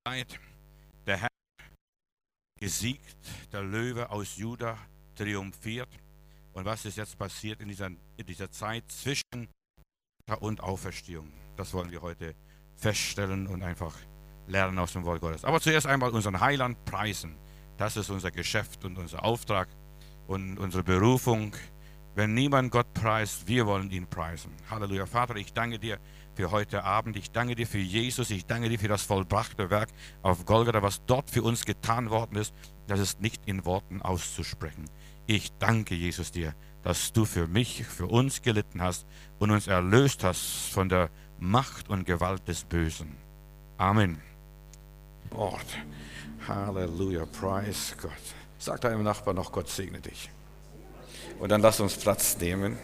Zeit. Der Herr gesiegt, der Löwe aus Juda triumphiert. Und was ist jetzt passiert in dieser Zeit zwischen und Auferstehung? Das wollen wir heute feststellen und einfach lernen aus dem Wort Gottes. Aber zuerst einmal unseren Heiland preisen. Das ist unser Geschäft und unser Auftrag und unsere Berufung. Wenn niemand Gott preist, wir wollen ihn preisen. Halleluja. Vater, ich danke dir für heute Abend. Ich danke dir für Jesus. Ich danke dir für das vollbrachte Werk auf Golgatha, was dort für uns getan worden ist. Das ist nicht in Worten auszusprechen. Ich danke, Jesus, dir, dass du für mich, für uns gelitten hast und uns erlöst hast von der Macht und Gewalt des Bösen. Amen. Wort. Halleluja. Preis Gott. Sag deinem Nachbarn noch, Gott segne dich. Und dann lass uns Platz nehmen.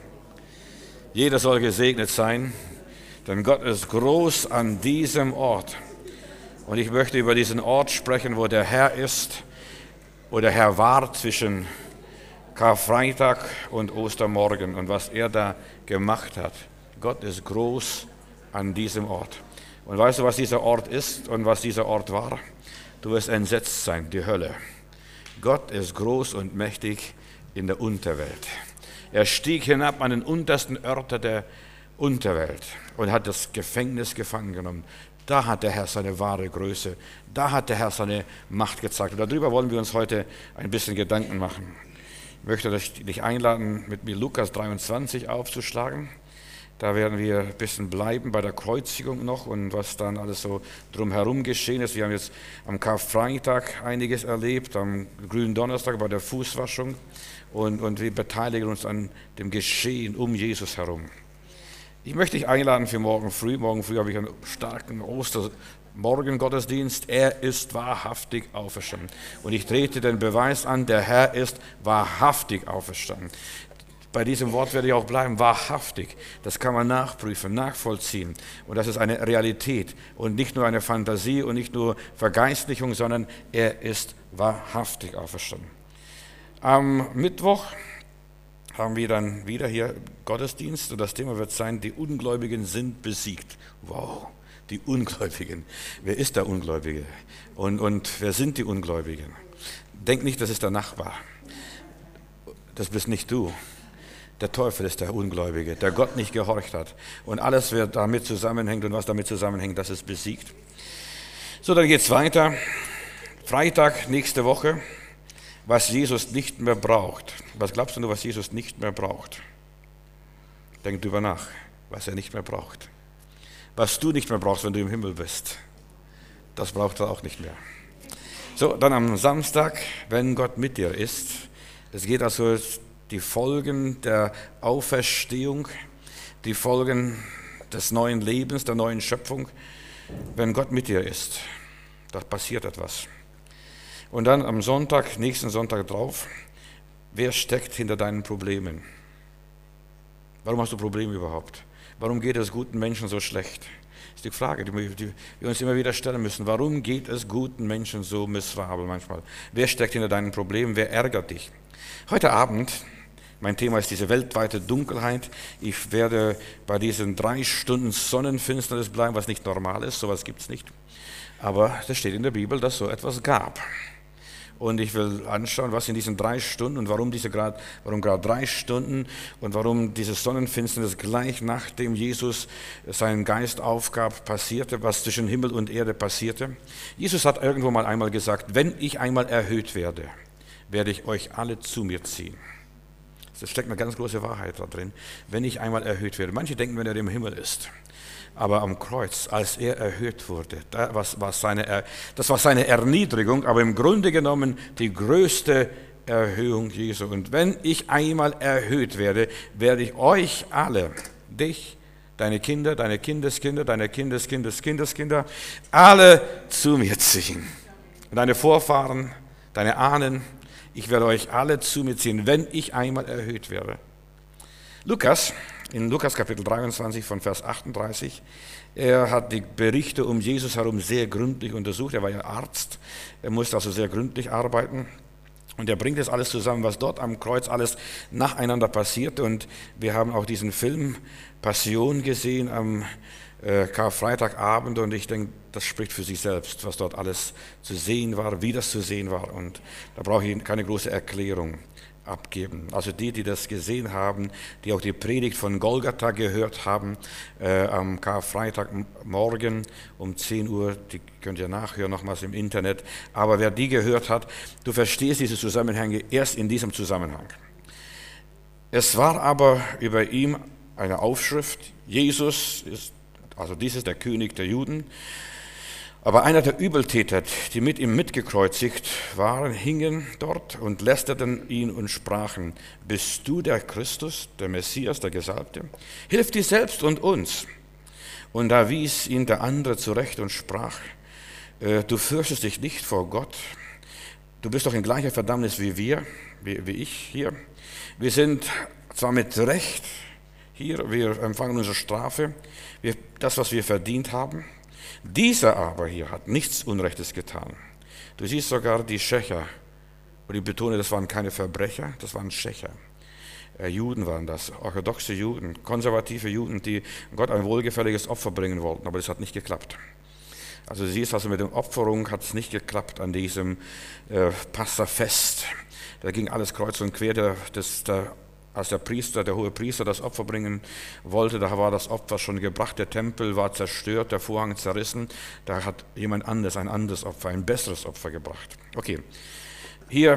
Jeder soll gesegnet sein, denn Gott ist groß an diesem Ort. Und ich möchte über diesen Ort sprechen, wo der Herr ist, wo der Herr war zwischen Karfreitag und Ostermorgen und was er da gemacht hat. Gott ist groß an diesem Ort. Und weißt du, was dieser Ort ist und was dieser Ort war? Du wirst entsetzt sein, die Hölle. Gott ist groß und mächtig in der Unterwelt. Er stieg hinab an den untersten Örter der Unterwelt und hat das Gefängnis gefangen genommen. Da hat der Herr seine wahre Größe, da hat der Herr seine Macht gezeigt. Und darüber wollen wir uns heute ein bisschen Gedanken machen. Ich möchte dich einladen, mit mir Lukas 23 aufzuschlagen. Da werden wir ein bisschen bleiben bei der Kreuzigung noch und was dann alles so drumherum geschehen ist. Wir haben jetzt am Karfreitag einiges erlebt, am Gründonnerstag bei der Fußwaschung und wir beteiligen uns an dem Geschehen um Jesus herum. Ich möchte dich einladen für morgen früh. Morgen früh habe ich einen starken Ostermorgen-Gottesdienst. Er ist wahrhaftig auferstanden. Und ich trete den Beweis an, der Herr ist wahrhaftig auferstanden. Bei diesem Wort werde ich auch bleiben, wahrhaftig. Das kann man nachprüfen, nachvollziehen. Und das ist eine Realität und nicht nur eine Fantasie und nicht nur Vergeistlichung, sondern er ist wahrhaftig auferstanden. Am Mittwoch haben wir dann wieder hier Gottesdienst und das Thema wird sein, die Ungläubigen sind besiegt. Wow, die Ungläubigen. Wer ist der Ungläubige? Und wer sind die Ungläubigen? Denk nicht, das ist der Nachbar. Das bist nicht du. Der Teufel ist der Ungläubige, der Gott nicht gehorcht hat. Und alles, was damit zusammenhängt und was damit zusammenhängt, das ist besiegt. So, dann geht es weiter. Freitag, nächste Woche, was Jesus nicht mehr braucht. Was glaubst du, was Jesus nicht mehr braucht? Denk drüber nach, was er nicht mehr braucht. Was du nicht mehr brauchst, wenn du im Himmel bist, das braucht er auch nicht mehr. So, dann am Samstag, wenn Gott mit dir ist. Es geht also die Folgen der Auferstehung, die Folgen des neuen Lebens, der neuen Schöpfung, wenn Gott mit dir ist. Da passiert etwas. Und dann am Sonntag, nächsten Sonntag drauf, wer steckt hinter deinen Problemen? Warum hast du Probleme überhaupt? Warum geht es guten Menschen so schlecht? Das ist die Frage, die wir uns immer wieder stellen müssen. Warum geht es guten Menschen so miserabel manchmal? Wer steckt hinter deinen Problemen? Wer ärgert dich? Heute Abend, mein Thema ist diese weltweite Dunkelheit. Ich werde bei diesen 3 Stunden Sonnenfinsternis bleiben, was nicht normal ist, sowas gibt es nicht. Aber es steht in der Bibel, dass so etwas gab. Und ich will anschauen, was in diesen 3 Stunden und warum gerade 3 Stunden und warum diese Sonnenfinsternis gleich nachdem Jesus seinen Geist aufgab, passierte, was zwischen Himmel und Erde passierte. Jesus hat irgendwo mal einmal gesagt, wenn ich einmal erhöht werde, werde ich euch alle zu mir ziehen. Es steckt eine ganz große Wahrheit da drin. Wenn ich einmal erhöht werde. Manche denken, wenn er im Himmel ist. Aber am Kreuz, als er erhöht wurde, das war seine Erniedrigung, aber im Grunde genommen die größte Erhöhung Jesu. Und wenn ich einmal erhöht werde, werde ich euch alle, dich, deine Kinder, deine Kindeskinder, deine Kindeskindeskindeskinder, alle zu mir ziehen. Und deine Vorfahren, deine Ahnen, ich werde euch alle zu mir ziehen, wenn ich einmal erhöht werde. In Lukas Kapitel 23 von Vers 38, er hat die Berichte um Jesus herum sehr gründlich untersucht. Er war ja Arzt, er musste also sehr gründlich arbeiten. Und er bringt das alles zusammen, was dort am Kreuz alles nacheinander passierte. Und wir haben auch diesen Film Passion gesehen am Karfreitagabend und ich denke, das spricht für sich selbst, was dort alles zu sehen war, wie das zu sehen war. Und da brauche ich keine große Erklärung abgeben. Also die das gesehen haben, die auch die Predigt von Golgatha gehört haben, am Karfreitagmorgen um 10 Uhr, die könnt ihr nachhören, nochmals im Internet. Aber wer die gehört hat, du verstehst diese Zusammenhänge erst in diesem Zusammenhang. Es war aber über ihm eine Aufschrift, Jesus ist, also dies ist der König der Juden. Aber einer der Übeltäter, die mit ihm mitgekreuzigt waren, hingen dort und lästerten ihn und sprachen, bist du der Christus, der Messias, der Gesalbte? Hilf dir selbst und uns. Und da wies ihn der andere zurecht und sprach, du fürchtest dich nicht vor Gott, du bist doch in gleicher Verdammnis wie wie ich hier. Wir sind zwar mit Recht hier, wir empfangen unsere Strafe, das, was wir verdient haben. Dieser aber hier hat nichts Unrechtes getan. Du siehst sogar die Schächer, und ich betone, das waren keine Verbrecher, das waren Schächer. Juden waren das, orthodoxe Juden, konservative Juden, die Gott ein wohlgefälliges Opfer bringen wollten, aber das hat nicht geklappt. Also du siehst, also mit der Opferung hat es nicht geklappt an diesem Passafest. Da ging alles kreuz und quer, als der hohe Priester das Opfer bringen wollte, da war das Opfer schon gebracht, der Tempel war zerstört, der Vorhang zerrissen, da hat jemand anderes, ein anderes Opfer, ein besseres Opfer gebracht. Okay, hier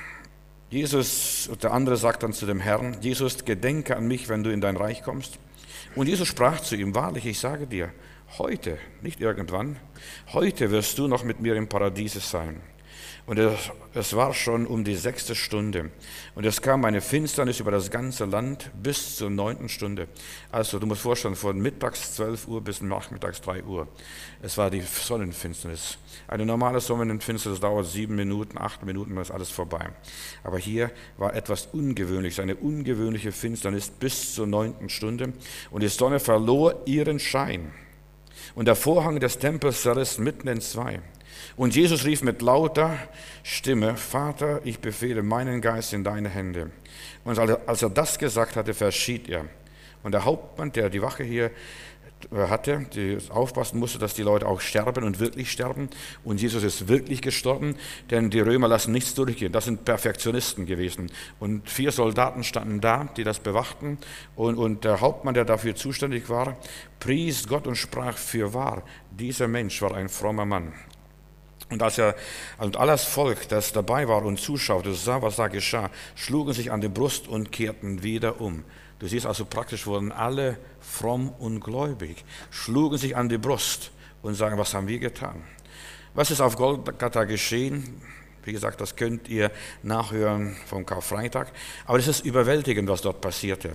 Jesus, und der andere sagt dann zu dem Herrn, Jesus, gedenke an mich, wenn du in dein Reich kommst. Und Jesus sprach zu ihm, wahrlich, ich sage dir, heute, nicht irgendwann, heute wirst du noch mit mir im Paradiese sein. Und es war schon um die 6. Stunde. Und es kam eine Finsternis über das ganze Land bis zur 9. Stunde. Also du musst vorstellen, von mittags 12 Uhr bis nachmittags 3 Uhr. Es war die Sonnenfinsternis. Eine normale Sonnenfinsternis dauert 7 Minuten, 8 Minuten, dann ist alles vorbei. Aber hier war etwas Ungewöhnliches, eine ungewöhnliche Finsternis bis zur 9. Stunde. Und die Sonne verlor ihren Schein. Und der Vorhang des Tempels zerriss mitten in zwei. Und Jesus rief mit lauter Stimme, Vater, ich befehle meinen Geist in deine Hände. Und als er das gesagt hatte, verschied er. Und der Hauptmann, der die Wache hier hatte, die aufpassen musste, dass die Leute auch sterben und wirklich sterben. Und Jesus ist wirklich gestorben, denn die Römer lassen nichts durchgehen. Das sind Perfektionisten gewesen. Und 4 Soldaten standen da, die das bewachten. Und der Hauptmann, der dafür zuständig war, pries Gott und sprach, fürwahr, dieser Mensch war ein frommer Mann. Und als alles Volk, das dabei war und zuschaute, sah, was da geschah, schlugen sich an die Brust und kehrten wieder um. Du siehst also, praktisch wurden alle fromm und gläubig, schlugen sich an die Brust und sagen, was haben wir getan? Was ist auf Golgatha geschehen? Wie gesagt, das könnt ihr nachhören vom Karfreitag. Aber es ist überwältigend, was dort passierte.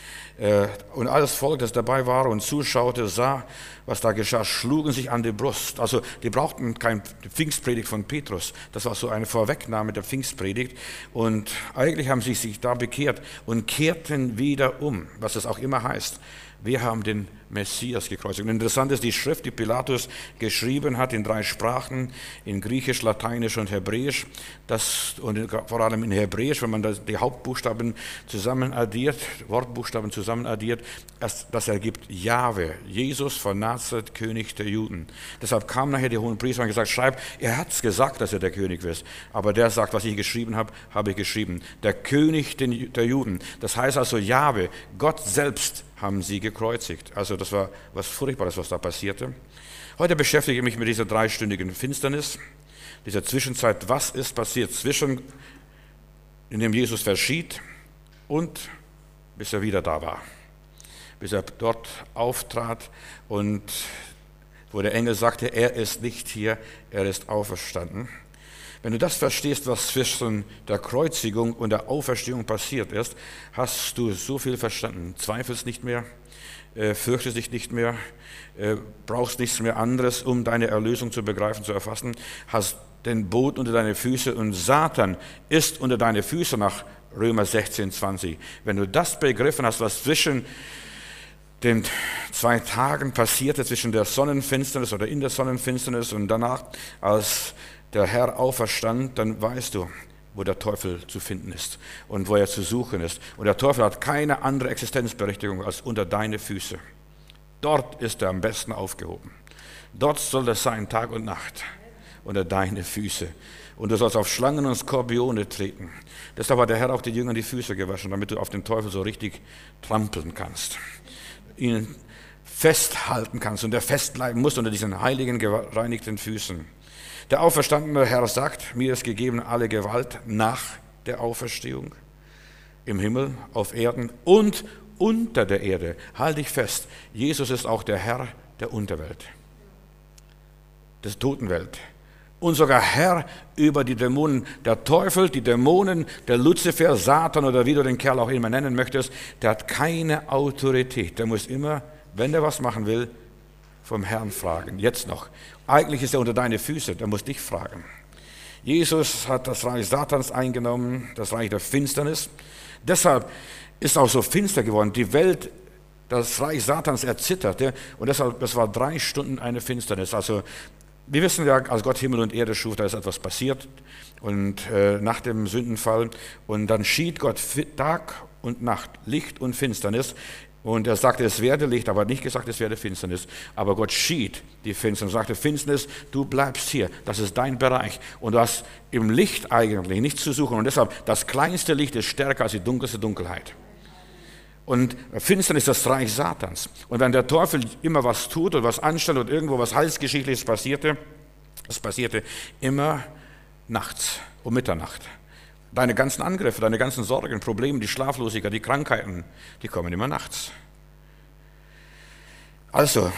Und alles Volk, das dabei war und zuschaute, sah, was da geschah, schlugen sich an die Brust. Also die brauchten keine Pfingstpredigt von Petrus. Das war so eine Vorwegnahme der Pfingstpredigt. Und eigentlich haben sie sich da bekehrt und kehrten wieder um, was es auch immer heißt. Wir haben den Messias gekreuzigt. Und interessant ist die Schrift, die Pilatus geschrieben hat in 3 Sprachen, in Griechisch, Lateinisch und Hebräisch. Und vor allem in Hebräisch, wenn man die Hauptbuchstaben zusammen addiert, Wortbuchstaben zusammen addiert, das ergibt Jahwe, Jesus von Nazareth, König der Juden. Deshalb kamen nachher die hohen Priester und haben gesagt, schreib, er hat es gesagt, dass er der König ist. Aber der sagt, was ich geschrieben habe, habe ich geschrieben. Der König der Juden. Das heißt also Jahwe, Gott selbst haben sie gekreuzigt. Also das war was Furchtbares, was da passierte. Heute beschäftige ich mich mit dieser 3-stündigen Finsternis, dieser Zwischenzeit. Was ist passiert zwischen, in dem Jesus verschied und bis er wieder da war. Bis er dort auftrat und wo der Engel sagte, er ist nicht hier, er ist auferstanden. Wenn du das verstehst, was zwischen der Kreuzigung und der Auferstehung passiert ist, hast du so viel verstanden. Zweifelst nicht mehr, fürchtest dich nicht mehr, brauchst nichts mehr anderes, um deine Erlösung zu begreifen, zu erfassen, hast den Boden unter deine Füße und Satan ist unter deine Füße nach Römer 16, 20. Wenn du das begriffen hast, was zwischen den 2 Tagen passierte, zwischen der Sonnenfinsternis oder in der Sonnenfinsternis und danach, als der Herr auferstand, dann weißt du, wo der Teufel zu finden ist und wo er zu suchen ist. Und der Teufel hat keine andere Existenzberechtigung als unter deine Füße. Dort ist er am besten aufgehoben. Dort soll es sein, Tag und Nacht, unter deine Füße. Und du sollst auf Schlangen und Skorpione treten. Deshalb hat der Herr auch den Jüngern die Füße gewaschen, damit du auf den Teufel so richtig trampeln kannst. Ihn festhalten kannst und er festbleiben muss unter diesen heiligen, gereinigten Füßen. Der auferstandene Herr sagt, mir ist gegeben alle Gewalt nach der Auferstehung. Im Himmel, auf Erden und unter der Erde. Halt dich fest, Jesus ist auch der Herr der Unterwelt, der Totenwelt. Und sogar Herr über die Dämonen. Der Teufel, die Dämonen, der Luzifer, Satan oder wie du den Kerl auch immer nennen möchtest, der hat keine Autorität. Der muss immer, wenn er was machen will, vom Herrn fragen. Jetzt noch. Eigentlich ist er unter deine Füße, der muss dich fragen. Jesus hat das Reich Satans eingenommen, das Reich der Finsternis. Deshalb ist auch so finster geworden. Die Welt, das Reich Satans erzitterte und deshalb, das war 3 Stunden eine Finsternis. Also wir wissen ja, als Gott Himmel und Erde schuf, da ist etwas passiert und nach dem Sündenfall und dann schied Gott Tag und Nacht, Licht und Finsternis und er sagte, es werde Licht, aber hat nicht gesagt, es werde Finsternis, aber Gott schied die Finsternis und sagte, Finsternis, du bleibst hier, das ist dein Bereich und du hast im Licht eigentlich nichts zu suchen und deshalb, das kleinste Licht ist stärker als die dunkelste Dunkelheit. Und Finsternis ist das Reich Satans. Und wenn der Teufel immer was tut oder was anstellt und irgendwo was Heilsgeschichtliches passierte, das passierte immer nachts, um Mitternacht. Deine ganzen Angriffe, deine ganzen Sorgen, Probleme, die Schlaflosigkeit, die Krankheiten, die kommen immer nachts. Also,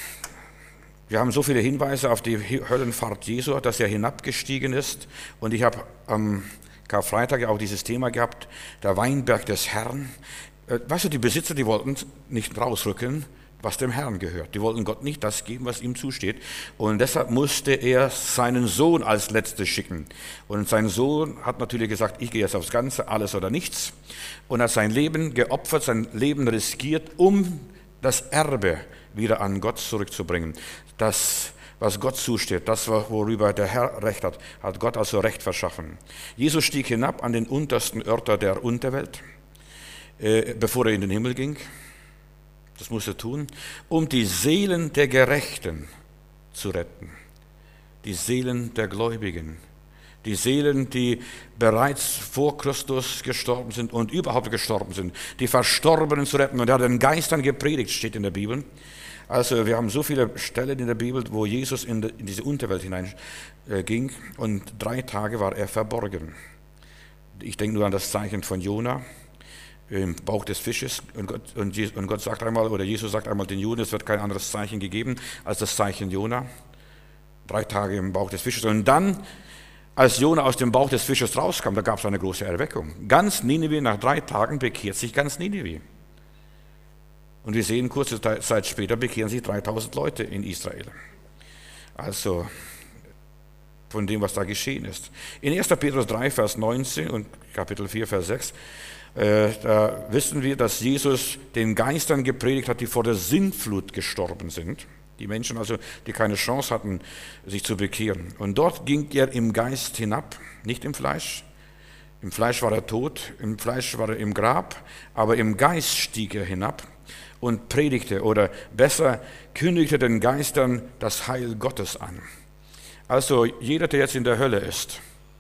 wir haben so viele Hinweise auf die Höllenfahrt Jesu, dass er hinabgestiegen ist. Und ich habe am Karfreitag auch dieses Thema gehabt, der Weinberg des Herrn. Weißt du, die Besitzer, die wollten nicht rausrücken, was dem Herrn gehört. Die wollten Gott nicht das geben, was ihm zusteht. Und deshalb musste er seinen Sohn als Letztes schicken. Und sein Sohn hat natürlich gesagt, ich gehe jetzt aufs Ganze, alles oder nichts. Und hat sein Leben geopfert, sein Leben riskiert, um das Erbe wieder an Gott zurückzubringen. Das, was Gott zusteht, das, worüber der Herr Recht hat, hat Gott also Recht verschaffen. Jesus stieg hinab an den untersten Örter der Unterwelt, bevor er in den Himmel ging. Das musste er tun, um die Seelen der Gerechten zu retten. Die Seelen der Gläubigen. Die Seelen, die bereits vor Christus gestorben sind und überhaupt gestorben sind. Die Verstorbenen zu retten. Und er hat den Geistern gepredigt, steht in der Bibel. Also wir haben so viele Stellen in der Bibel, wo Jesus in diese Unterwelt hineinging und 3 Tage war er verborgen. Ich denke nur an das Zeichen von Jona im Bauch des Fisches und Gott sagt einmal, oder Jesus sagt einmal den Juden, es wird kein anderes Zeichen gegeben als das Zeichen Jona. 3 Tage im Bauch des Fisches. Und dann, als Jona aus dem Bauch des Fisches rauskam, da gab es eine große Erweckung. Ganz Ninive, nach 3 Tagen bekehrt sich ganz Ninive. Und wir sehen, kurze Zeit später bekehren sich 3000 Leute in Israel. Also von dem, was da geschehen ist. In 1. Petrus 3, Vers 19 und Kapitel 4, Vers 6, da wissen wir, dass Jesus den Geistern gepredigt hat, die vor der Sintflut gestorben sind. Die Menschen also, die keine Chance hatten, sich zu bekehren. Und dort ging er im Geist hinab, nicht im Fleisch. Im Fleisch war er tot, im Fleisch war er im Grab, aber im Geist stieg er hinab und predigte oder besser kündigte den Geistern das Heil Gottes an. Also jeder, der jetzt in der Hölle ist,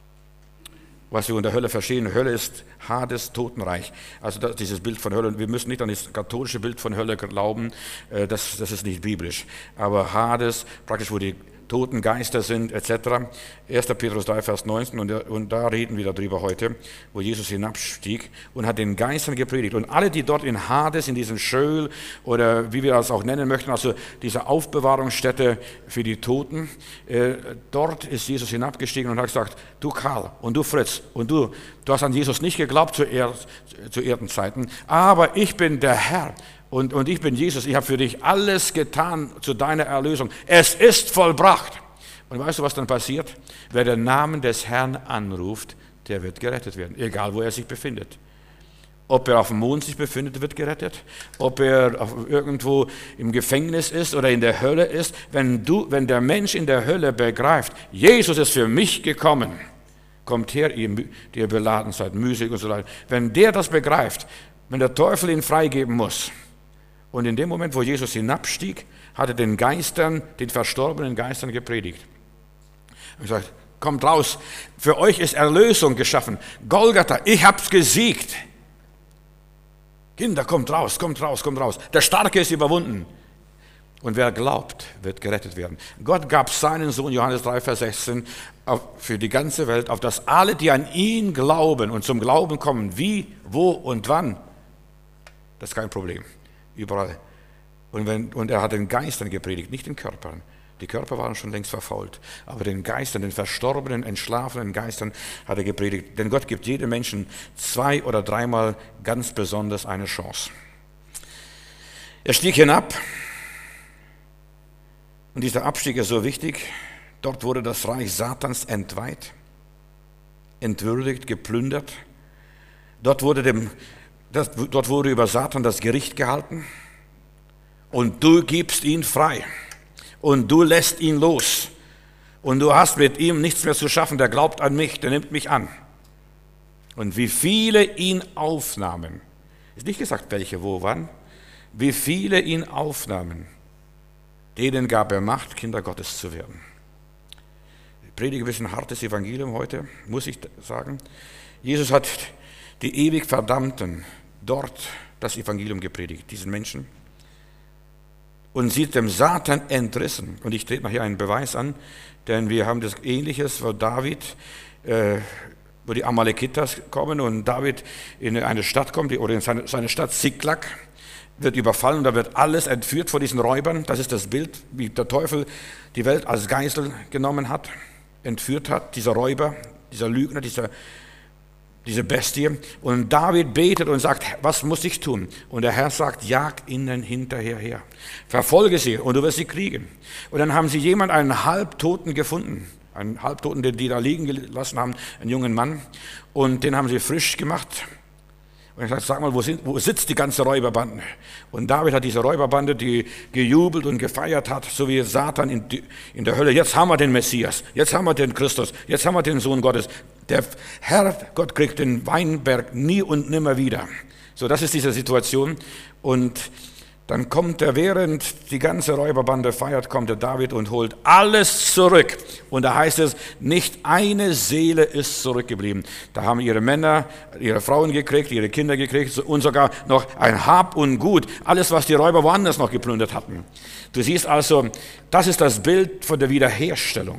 was wir unter Hölle verstehen, Hölle ist Hades, Totenreich. Also dieses Bild von Hölle, wir müssen nicht an das katholische Bild von Hölle glauben, das ist nicht biblisch. Aber Hades, praktisch wo die toten Geister sind, etc. 1. Petrus 3, Vers 19, und da reden wir darüber heute, wo Jesus hinabstieg und hat den Geistern gepredigt. Und alle, die dort in Hades, in diesem Schöll, oder wie wir das auch nennen möchten, also diese Aufbewahrungsstätte für die Toten, dort ist Jesus hinabgestiegen und hat gesagt, du Karl und du Fritz und du hast an Jesus nicht geglaubt zu Erdenzeiten, aber ich bin der Herr. Und ich bin Jesus, ich habe für dich alles getan zu deiner Erlösung. Es ist vollbracht. Und weißt du, was dann passiert? Wer den Namen des Herrn anruft, der wird gerettet werden, egal wo er sich befindet. Ob er auf dem Mond sich befindet, wird gerettet. Ob er irgendwo im Gefängnis ist oder in der Hölle ist. Wenn der Mensch in der Hölle begreift, Jesus ist für mich gekommen, kommt her, die ihr beladen seid, müßig und so weiter. Wenn der das begreift, wenn der Teufel ihn freigeben muss, Und in dem Moment, wo Jesus hinabstieg, hat er den Geistern, den verstorbenen Geistern gepredigt. Und sagt, kommt raus, für euch ist Erlösung geschaffen. Golgatha, ich hab's gesiegt. Kinder, kommt raus, kommt raus, kommt raus. Der Starke ist überwunden. Und wer glaubt, wird gerettet werden. Gott gab seinen Sohn, Johannes 3, Vers 16, für die ganze Welt, auf dass alle, die an ihn glauben und zum Glauben kommen, wie, wo und wann, das ist kein Problem. Überall. Und er hat den Geistern gepredigt, nicht den Körpern. Die Körper waren schon längst verfault. Aber den Geistern, den verstorbenen, entschlafenen Geistern hat er gepredigt. Denn Gott gibt jedem Menschen 2- oder 3-mal ganz besonders eine Chance. Er stieg hinab. Und dieser Abstieg ist so wichtig. Dort wurde das Reich Satans entweiht, entwürdigt, geplündert. Dort wurde über Satan das Gericht gehalten. Und du gibst ihn frei. Und du lässt ihn los. Und du hast mit ihm nichts mehr zu schaffen. Der glaubt an mich, der nimmt mich an. Und wie viele ihn aufnahmen. Ist nicht gesagt, welche, wo, wann. Wie viele ihn aufnahmen. Denen gab er Macht, Kinder Gottes zu werden. Ich predige ein bisschen hartes Evangelium heute, muss ich sagen. Jesus hat die ewig Verdammten dort das Evangelium gepredigt, diesen Menschen. Und sie dem Satan entrissen. Und ich trete nachher einen Beweis an, denn wir haben das Ähnliches, wo David, wo die Amalekitas kommen und David in eine Stadt kommt, oder in seine Stadt Ziklag, wird überfallen und da wird alles entführt von diesen Räubern. Das ist das Bild, wie der Teufel die Welt als Geisel genommen hat, entführt hat, dieser Räuber, dieser Lügner, diese Bestie. Und David betet und sagt, was muss ich tun? Und der Herr sagt, jag ihnen hinterher her. Verfolge sie und du wirst sie kriegen. Und dann haben sie einen Halbtoten gefunden. Einen Halbtoten, den die da liegen gelassen haben, einen jungen Mann. Und den haben sie frisch gemacht. Und ich sage, sag mal, wo sitzt die ganze Räuberbande? Und David hat diese Räuberbande, die gejubelt und gefeiert hat, so wie Satan in der Hölle. Jetzt haben wir den Messias, jetzt haben wir den Christus, jetzt haben wir den Sohn Gottes. Der Herr Gott kriegt den Weinberg nie und nimmer wieder. So, das ist diese Situation. Und dann kommt er, während die ganze Räuberbande feiert, kommt der David und holt alles zurück. Und da heißt es, nicht eine Seele ist zurückgeblieben. Da haben ihre Männer, ihre Frauen gekriegt, ihre Kinder gekriegt und sogar noch ein Hab und Gut. Alles, was die Räuber woanders noch geplündert hatten. Du siehst also, das ist das Bild von der Wiederherstellung.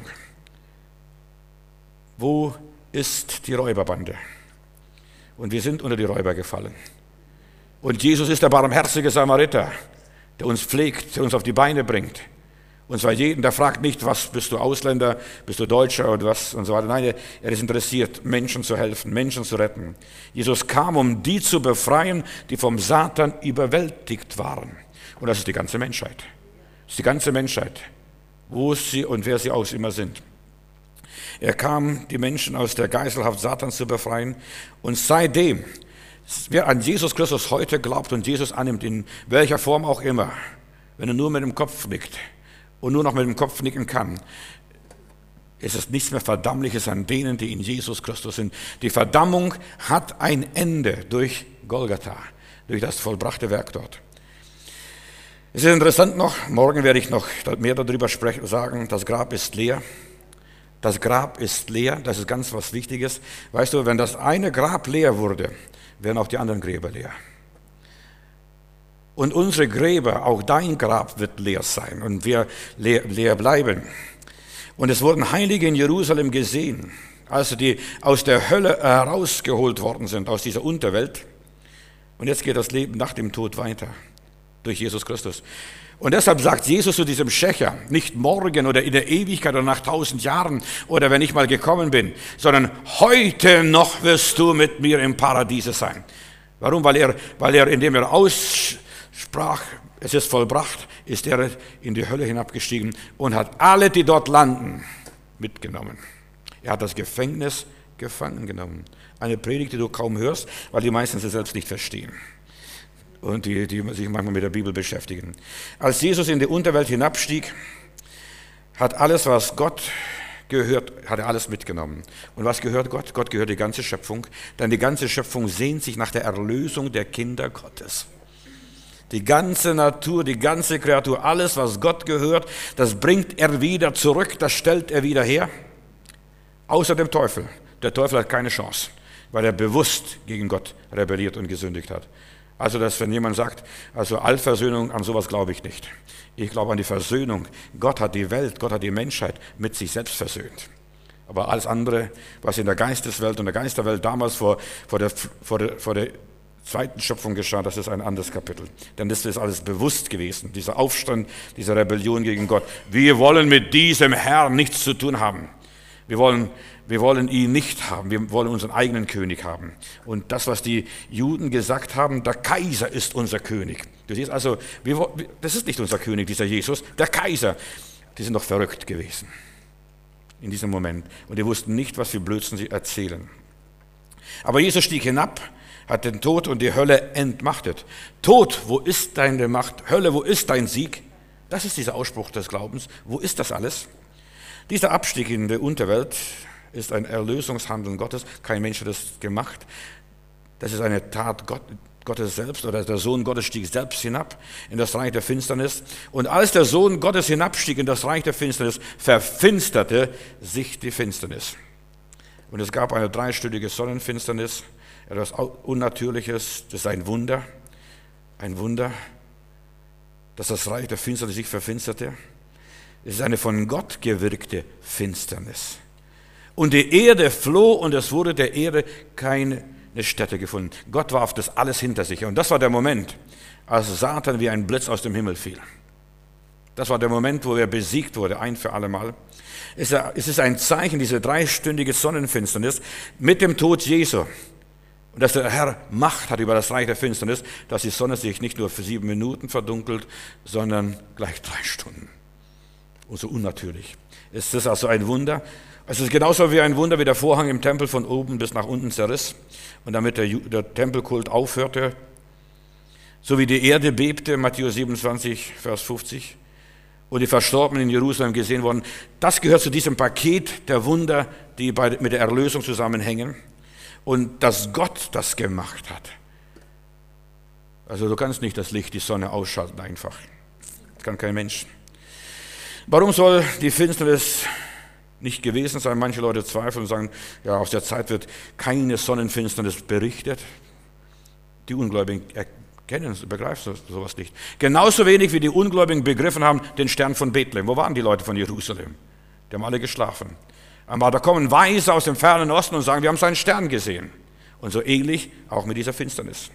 Wo ist die Räuberbande? Und wir sind unter die Räuber gefallen. Und Jesus ist der barmherzige Samariter, der uns pflegt, der uns auf die Beine bringt. Und zwar jeden, der fragt nicht, was bist du Ausländer, bist du Deutscher und was und so weiter. Nein, er ist interessiert, Menschen zu helfen, Menschen zu retten. Jesus kam, um die zu befreien, die vom Satan überwältigt waren. Und das ist die ganze Menschheit. Das ist die ganze Menschheit, wo sie und wer sie auch immer sind. Er kam, die Menschen aus der Geiselhaft Satans zu befreien. Und seitdem, wer an Jesus Christus heute glaubt und Jesus annimmt, in welcher Form auch immer, wenn er nur mit dem Kopf nickt und nur noch mit dem Kopf nicken kann, ist es nichts mehr Verdammliches an denen, die in Jesus Christus sind. Die Verdammung hat ein Ende durch Golgatha, durch das vollbrachte Werk dort. Es ist interessant noch, morgen werde ich noch mehr darüber sagen, das Grab ist leer. Das Grab ist leer, das ist ganz was Wichtiges. Weißt du, wenn das eine Grab leer wurde, werden auch die anderen Gräber leer. Und unsere Gräber, auch dein Grab wird leer sein und wir leer bleiben. Und es wurden Heilige in Jerusalem gesehen, also die aus der Hölle herausgeholt worden sind, aus dieser Unterwelt. Und jetzt geht das Leben nach dem Tod weiter, durch Jesus Christus. Und deshalb sagt Jesus zu diesem Schächer, nicht morgen oder in der Ewigkeit oder nach 1000 Jahren oder wenn ich mal gekommen bin, sondern heute noch wirst du mit mir im Paradiese sein. Warum? Weil er, indem er aussprach, es ist vollbracht, ist er in die Hölle hinabgestiegen und hat alle, die dort landen, mitgenommen. Er hat das Gefängnis gefangen genommen. Eine Predigt, die du kaum hörst, weil die meisten sie selbst nicht verstehen. Und die sich manchmal mit der Bibel beschäftigen. Als Jesus in die Unterwelt hinabstieg, hat alles, was Gott gehört, hat er alles mitgenommen. Und was gehört Gott? Gott gehört die ganze Schöpfung, denn die ganze Schöpfung sehnt sich nach der Erlösung der Kinder Gottes. Die ganze Natur, die ganze Kreatur, alles, was Gott gehört, das bringt er wieder zurück, das stellt er wieder her. Außer dem Teufel. Der Teufel hat keine Chance, weil er bewusst gegen Gott rebelliert und gesündigt hat. Also, dass wenn jemand sagt, also Allversöhnung, an sowas glaube ich nicht. Ich glaube an die Versöhnung. Gott hat die Welt, Gott hat die Menschheit mit sich selbst versöhnt. Aber alles andere, was in der Geisteswelt und der Geisterwelt damals vor der zweiten Schöpfung geschah, das ist ein anderes Kapitel. Denn das ist alles bewusst gewesen, dieser Aufstand, diese Rebellion gegen Gott. Wir wollen mit diesem Herrn nichts zu tun haben. Wir wollen ihn nicht haben, wir wollen unseren eigenen König haben. Und das, was die Juden gesagt haben, der Kaiser ist unser König. Du siehst also, das ist nicht unser König, dieser Jesus, der Kaiser. Die sind doch verrückt gewesen in diesem Moment. Und die wussten nicht, was für Blödsinn sie erzählen. Aber Jesus stieg hinab, hat den Tod und die Hölle entmachtet. Tod, wo ist deine Macht? Hölle, wo ist dein Sieg? Das ist dieser Ausspruch des Glaubens. Wo ist das alles? Dieser Abstieg in die Unterwelt ist ein Erlösungshandeln Gottes. Kein Mensch hat das gemacht. Das ist eine Tat Gottes selbst, oder der Sohn Gottes stieg selbst hinab in das Reich der Finsternis. Und als der Sohn Gottes hinabstieg in das Reich der Finsternis, verfinsterte sich die Finsternis. Und es gab eine dreistündige Sonnenfinsternis, etwas Unnatürliches, das ist ein Wunder, dass das Reich der Finsternis sich verfinsterte. Es ist eine von Gott gewirkte Finsternis. Und die Erde floh und es wurde der Erde keine Stätte gefunden. Gott warf das alles hinter sich. Und das war der Moment, als Satan wie ein Blitz aus dem Himmel fiel. Das war der Moment, wo er besiegt wurde, ein für alle Mal. Es ist ein Zeichen, diese dreistündige Sonnenfinsternis mit dem Tod Jesu. Und dass der Herr Macht hat über das Reich der Finsternis, dass die Sonne sich nicht nur für 7 Minuten verdunkelt, sondern gleich 3 Stunden. Und so unnatürlich. Es ist also ein Wunder. Es ist genauso wie ein Wunder, wie der Vorhang im Tempel von oben bis nach unten zerriss und damit der Tempelkult aufhörte. So wie die Erde bebte, Matthäus 27, Vers 50, und die Verstorbenen in Jerusalem gesehen wurden. Das gehört zu diesem Paket der Wunder, die mit der Erlösung zusammenhängen. Und dass Gott das gemacht hat. Also du kannst nicht das Licht, die Sonne ausschalten einfach. Das kann kein Mensch. Warum soll die Finsternis nicht gewesen sein? Manche Leute zweifeln und sagen, ja, aus der Zeit wird keine Sonnenfinsternis berichtet. Die Ungläubigen erkennen es, begreifen sowas nicht. Genauso wenig wie die Ungläubigen begriffen haben den Stern von Bethlehem. Wo waren die Leute von Jerusalem? Die haben alle geschlafen. Aber da kommen Weise aus dem fernen Osten und sagen, wir haben seinen Stern gesehen. Und so ähnlich auch mit dieser Finsternis.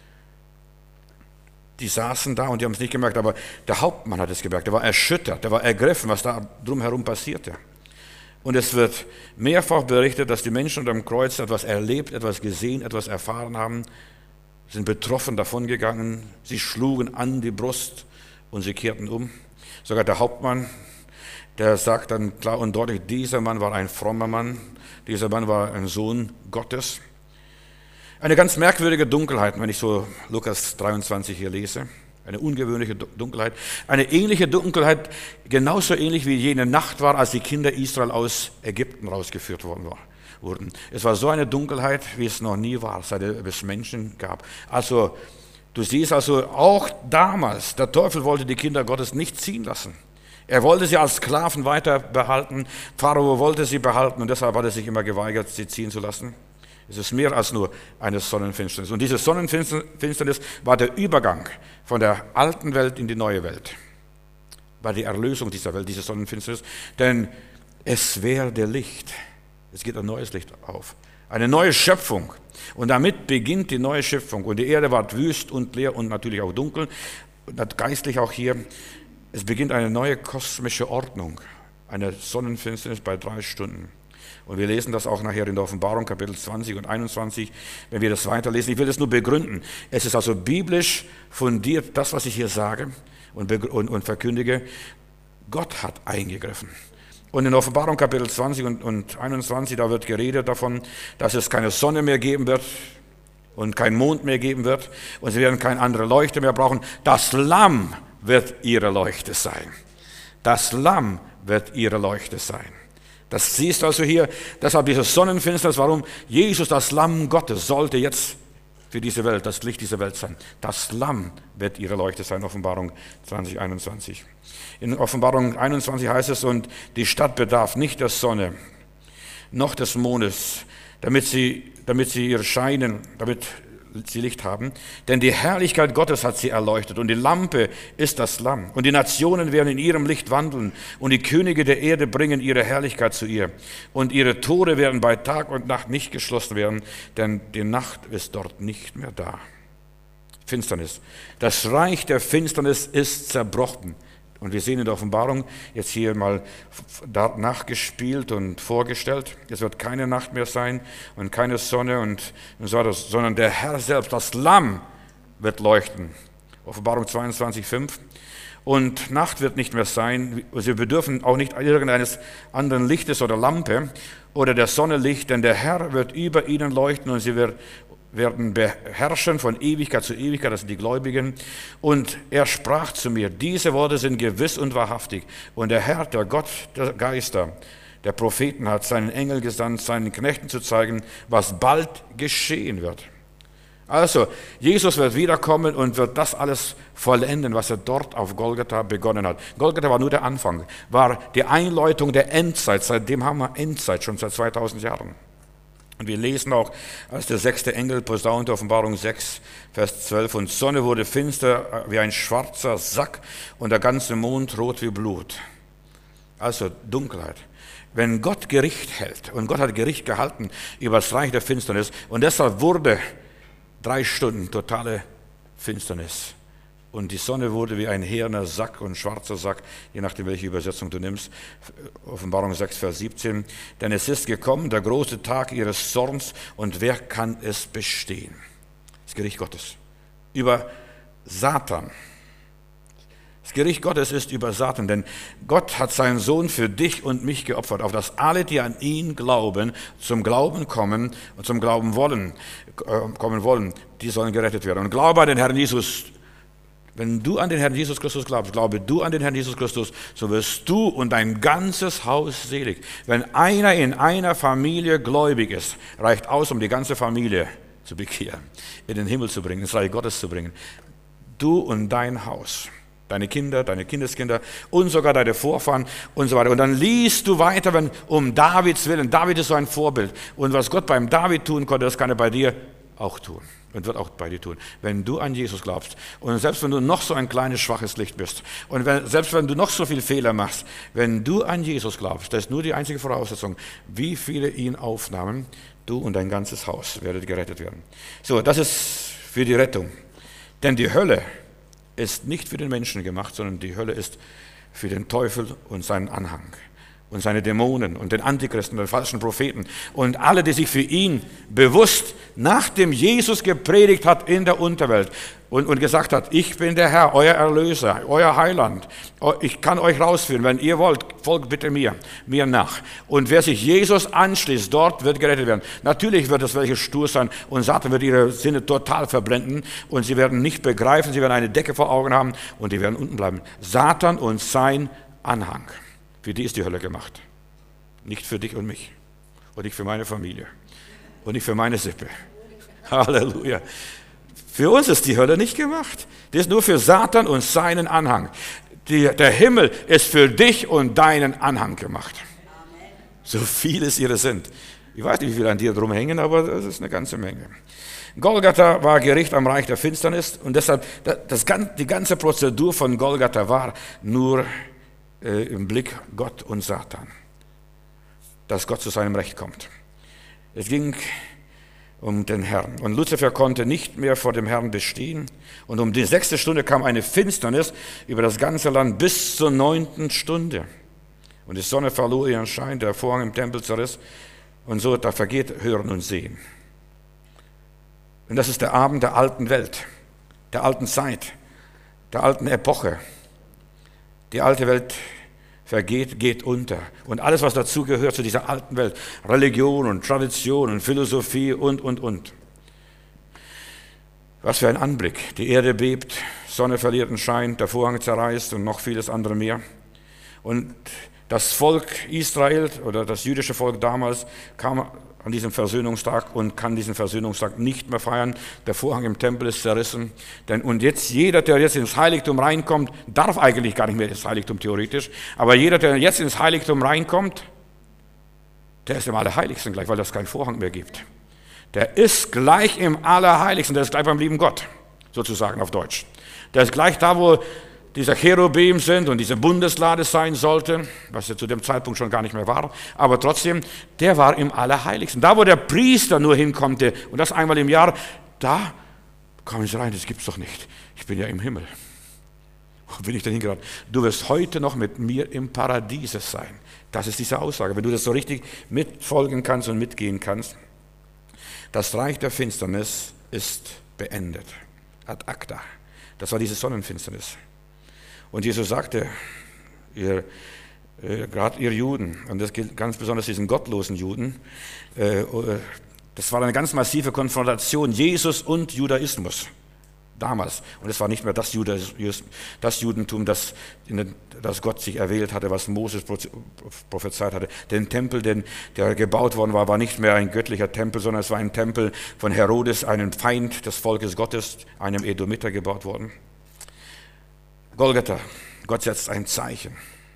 Die saßen da und die haben es nicht gemerkt, aber der Hauptmann hat es gemerkt. Der war erschüttert, der war ergriffen, was da drumherum passierte. Und es wird mehrfach berichtet, dass die Menschen unter dem Kreuz etwas erlebt, etwas gesehen, etwas erfahren haben, sind betroffen davongegangen, sie schlugen an die Brust und sie kehrten um. Sogar der Hauptmann, der sagt dann klar und deutlich, dieser Mann war ein frommer Mann, dieser Mann war ein Sohn Gottes. Eine ganz merkwürdige Dunkelheit, wenn ich so Lukas 23 hier lese, eine ungewöhnliche Dunkelheit, eine ähnliche Dunkelheit, genauso ähnlich wie jene Nacht war, als die Kinder Israel aus Ägypten rausgeführt wurden. Es war so eine Dunkelheit, wie es noch nie war, seit es Menschen gab. Also du siehst also auch damals, der Teufel wollte die Kinder Gottes nicht ziehen lassen. Er wollte sie als Sklaven weiter behalten. Pharao wollte sie behalten und deshalb hat er sich immer geweigert, sie ziehen zu lassen. Es ist mehr als nur eine Sonnenfinsternis. Und diese Sonnenfinsternis war der Übergang von der alten Welt in die neue Welt. War die Erlösung dieser Welt, diese Sonnenfinsternis. Denn es werde Licht. Es geht ein neues Licht auf. Eine neue Schöpfung. Und damit beginnt die neue Schöpfung. Und die Erde ward wüst und leer und natürlich auch dunkel. Und geistlich auch hier. Es beginnt eine neue kosmische Ordnung, eine Sonnenfinsternis bei 3 Stunden. Und wir lesen das auch nachher in der Offenbarung, Kapitel 20 und 21, wenn wir das weiterlesen. Ich will das nur begründen. Es ist also biblisch fundiert, das, was ich hier sage und verkündige. Gott hat eingegriffen. Und in der Offenbarung, Kapitel 20 und 21, da wird geredet davon, dass es keine Sonne mehr geben wird und kein Mond mehr geben wird. Und sie werden keine andere Leuchte mehr brauchen. Das Lamm wird ihre Leuchte sein. Das Lamm wird ihre Leuchte sein. Das siehst du also hier, deshalb diese Sonnenfinsternis, warum Jesus, das Lamm Gottes, sollte jetzt für diese Welt, das Licht dieser Welt sein. Das Lamm wird ihre Leuchte sein, Offenbarung 2021. In Offenbarung 21 heißt es, und die Stadt bedarf nicht der Sonne, noch des Mondes, damit sie ihr scheinen, damit sie Licht haben. Denn die Herrlichkeit Gottes hat sie erleuchtet und die Lampe ist das Lamm. Und die Nationen werden in ihrem Licht wandeln und die Könige der Erde bringen ihre Herrlichkeit zu ihr. Und ihre Tore werden bei Tag und Nacht nicht geschlossen werden, denn die Nacht ist dort nicht mehr da. Finsternis. Das Reich der Finsternis ist zerbrochen. Und wir sehen in der Offenbarung jetzt hier mal nachgespielt und vorgestellt. Es wird keine Nacht mehr sein und keine Sonne und so weiter, sondern der Herr selbst, das Lamm, wird leuchten. Offenbarung 22,5. Und Nacht wird nicht mehr sein. Sie bedürfen auch nicht irgendeines anderen Lichtes oder Lampe oder der Sonne Licht, denn der Herr wird über ihnen leuchten und sie werden beherrschen von Ewigkeit zu Ewigkeit, das sind die Gläubigen. Und er sprach zu mir, diese Worte sind gewiss und wahrhaftig. Und der Herr, der Gott der Geister, der Propheten, hat seinen Engel gesandt, seinen Knechten zu zeigen, was bald geschehen wird. Also, Jesus wird wiederkommen und wird das alles vollenden, was er dort auf Golgatha begonnen hat. Golgatha war nur der Anfang, war die Einläutung der Endzeit. Seitdem haben wir Endzeit, schon seit 2000 Jahren. Und wir lesen auch, als der 6. Engel posaunte, Offenbarung 6, Vers 12, und Sonne wurde finster wie ein schwarzer Sack und der ganze Mond rot wie Blut. Also Dunkelheit. Wenn Gott Gericht hält, und Gott hat Gericht gehalten über das Reich der Finsternis, und deshalb wurde 3 Stunden totale Finsternis. Und die Sonne wurde wie ein härner Sack und schwarzer Sack, je nachdem, welche Übersetzung du nimmst. Offenbarung 6, Vers 17. Denn es ist gekommen, der große Tag ihres Zorns, und wer kann es bestehen? Das Gericht Gottes über Satan. Das Gericht Gottes ist über Satan, denn Gott hat seinen Sohn für dich und mich geopfert, auf dass alle, die an ihn glauben, zum Glauben kommen und zum Glauben kommen wollen, die sollen gerettet werden. Und glaube an den Herrn Jesus. Wenn du an den Herrn Jesus Christus glaubst, glaube du an den Herrn Jesus Christus, so wirst du und dein ganzes Haus selig. Wenn einer in einer Familie gläubig ist, reicht aus, um die ganze Familie zu bekehren, in den Himmel zu bringen, ins Reich Gottes zu bringen. Du und dein Haus, deine Kinder, deine Kindeskinder und sogar deine Vorfahren und so weiter. Und dann liest du weiter, wenn um Davids Willen. David ist so ein Vorbild. Und was Gott beim David tun konnte, das kann er bei dir auch tun. Und wird auch bei dir tun, wenn du an Jesus glaubst. Und selbst wenn du noch so ein kleines, schwaches Licht bist und selbst wenn du noch so viele Fehler machst, wenn du an Jesus glaubst, das ist nur die einzige Voraussetzung, wie viele ihn aufnahmen, du und dein ganzes Haus werdet gerettet werden. So, das ist für die Rettung. Denn die Hölle ist nicht für den Menschen gemacht, sondern die Hölle ist für den Teufel und seinen Anhang. Und seine Dämonen und den Antichristen und den falschen Propheten und alle, die sich für ihn bewusst nachdem Jesus gepredigt hat in der Unterwelt und gesagt hat, ich bin der Herr, euer Erlöser, euer Heiland, ich kann euch rausführen, wenn ihr wollt, folgt bitte mir nach. Und wer sich Jesus anschließt, dort wird gerettet werden. Natürlich wird es welche stur sein und Satan wird ihre Sinne total verblenden und sie werden nicht begreifen, sie werden eine Decke vor Augen haben und die werden unten bleiben. Satan und sein Anhang. Für die ist die Hölle gemacht. Nicht für dich und mich. Und nicht für meine Familie. Und nicht für meine Sippe. Halleluja. Für uns ist die Hölle nicht gemacht. Die ist nur für Satan und seinen Anhang. Der Himmel ist für dich und deinen Anhang gemacht. So viel es ihre sind. Ich weiß nicht, wie viele an dir drum hängen, aber das ist eine ganze Menge. Golgatha war Gericht am Reich der Finsternis. Und deshalb, die ganze Prozedur von Golgatha war nur im Blick Gott und Satan, dass Gott zu seinem Recht kommt. Es ging um den Herrn. Und Luzifer konnte nicht mehr vor dem Herrn bestehen. Und um die 6. Stunde kam eine Finsternis über das ganze Land bis zur 9. Stunde. Und die Sonne verlor ihren Schein, der Vorhang im Tempel zerriss. Und so, da vergeht Hören und Sehen. Und das ist der Abend der alten Welt, der alten Zeit, der alten Epoche. Die alte Welt vergeht, geht unter. Und alles, was dazu gehört zu dieser alten Welt, Religion und Tradition und Philosophie und. Was für ein Anblick. Die Erde bebt, Sonne verliert den Schein, der Vorhang zerreißt und noch vieles andere mehr. Und das Volk Israel oder das jüdische Volk damals an diesem Versöhnungstag und kann diesen Versöhnungstag nicht mehr feiern. Der Vorhang im Tempel ist zerrissen. Und jetzt jeder, der jetzt ins Heiligtum reinkommt, darf eigentlich gar nicht mehr ins Heiligtum theoretisch, aber jeder, der jetzt ins Heiligtum reinkommt, der ist im Allerheiligsten gleich, weil es keinen Vorhang mehr gibt. Der ist gleich im Allerheiligsten, der ist gleich beim lieben Gott, sozusagen auf Deutsch. Der ist gleich da, wo diese Cherubim sind und diese Bundeslade sein sollte, was ja zu dem Zeitpunkt schon gar nicht mehr war, aber trotzdem, der war im Allerheiligsten. Da, wo der Priester nur hinkommte, und das einmal im Jahr, da kam ich rein, das gibt's doch nicht. Ich bin ja im Himmel. Wo bin ich denn hingeraten? Du wirst heute noch mit mir im Paradiese sein. Das ist diese Aussage. Wenn du das so richtig mitfolgen kannst und mitgehen kannst, das Reich der Finsternis ist beendet. Ad acta. Das war diese Sonnenfinsternis. Und Jesus sagte, gerade ihr Juden, und das gilt ganz besonders diesen gottlosen Juden, das war eine ganz massive Konfrontation, Jesus und Judaismus damals. Und es war nicht mehr das Judentum, das Gott sich erwählt hatte, was Moses prophezeit hatte. Den Tempel, der gebaut worden war, war nicht mehr ein göttlicher Tempel, sondern es war ein Tempel von Herodes, einem Feind des Volkes Gottes, einem Edomiter gebaut worden. Golgatha, Gott setzt ein Zeichen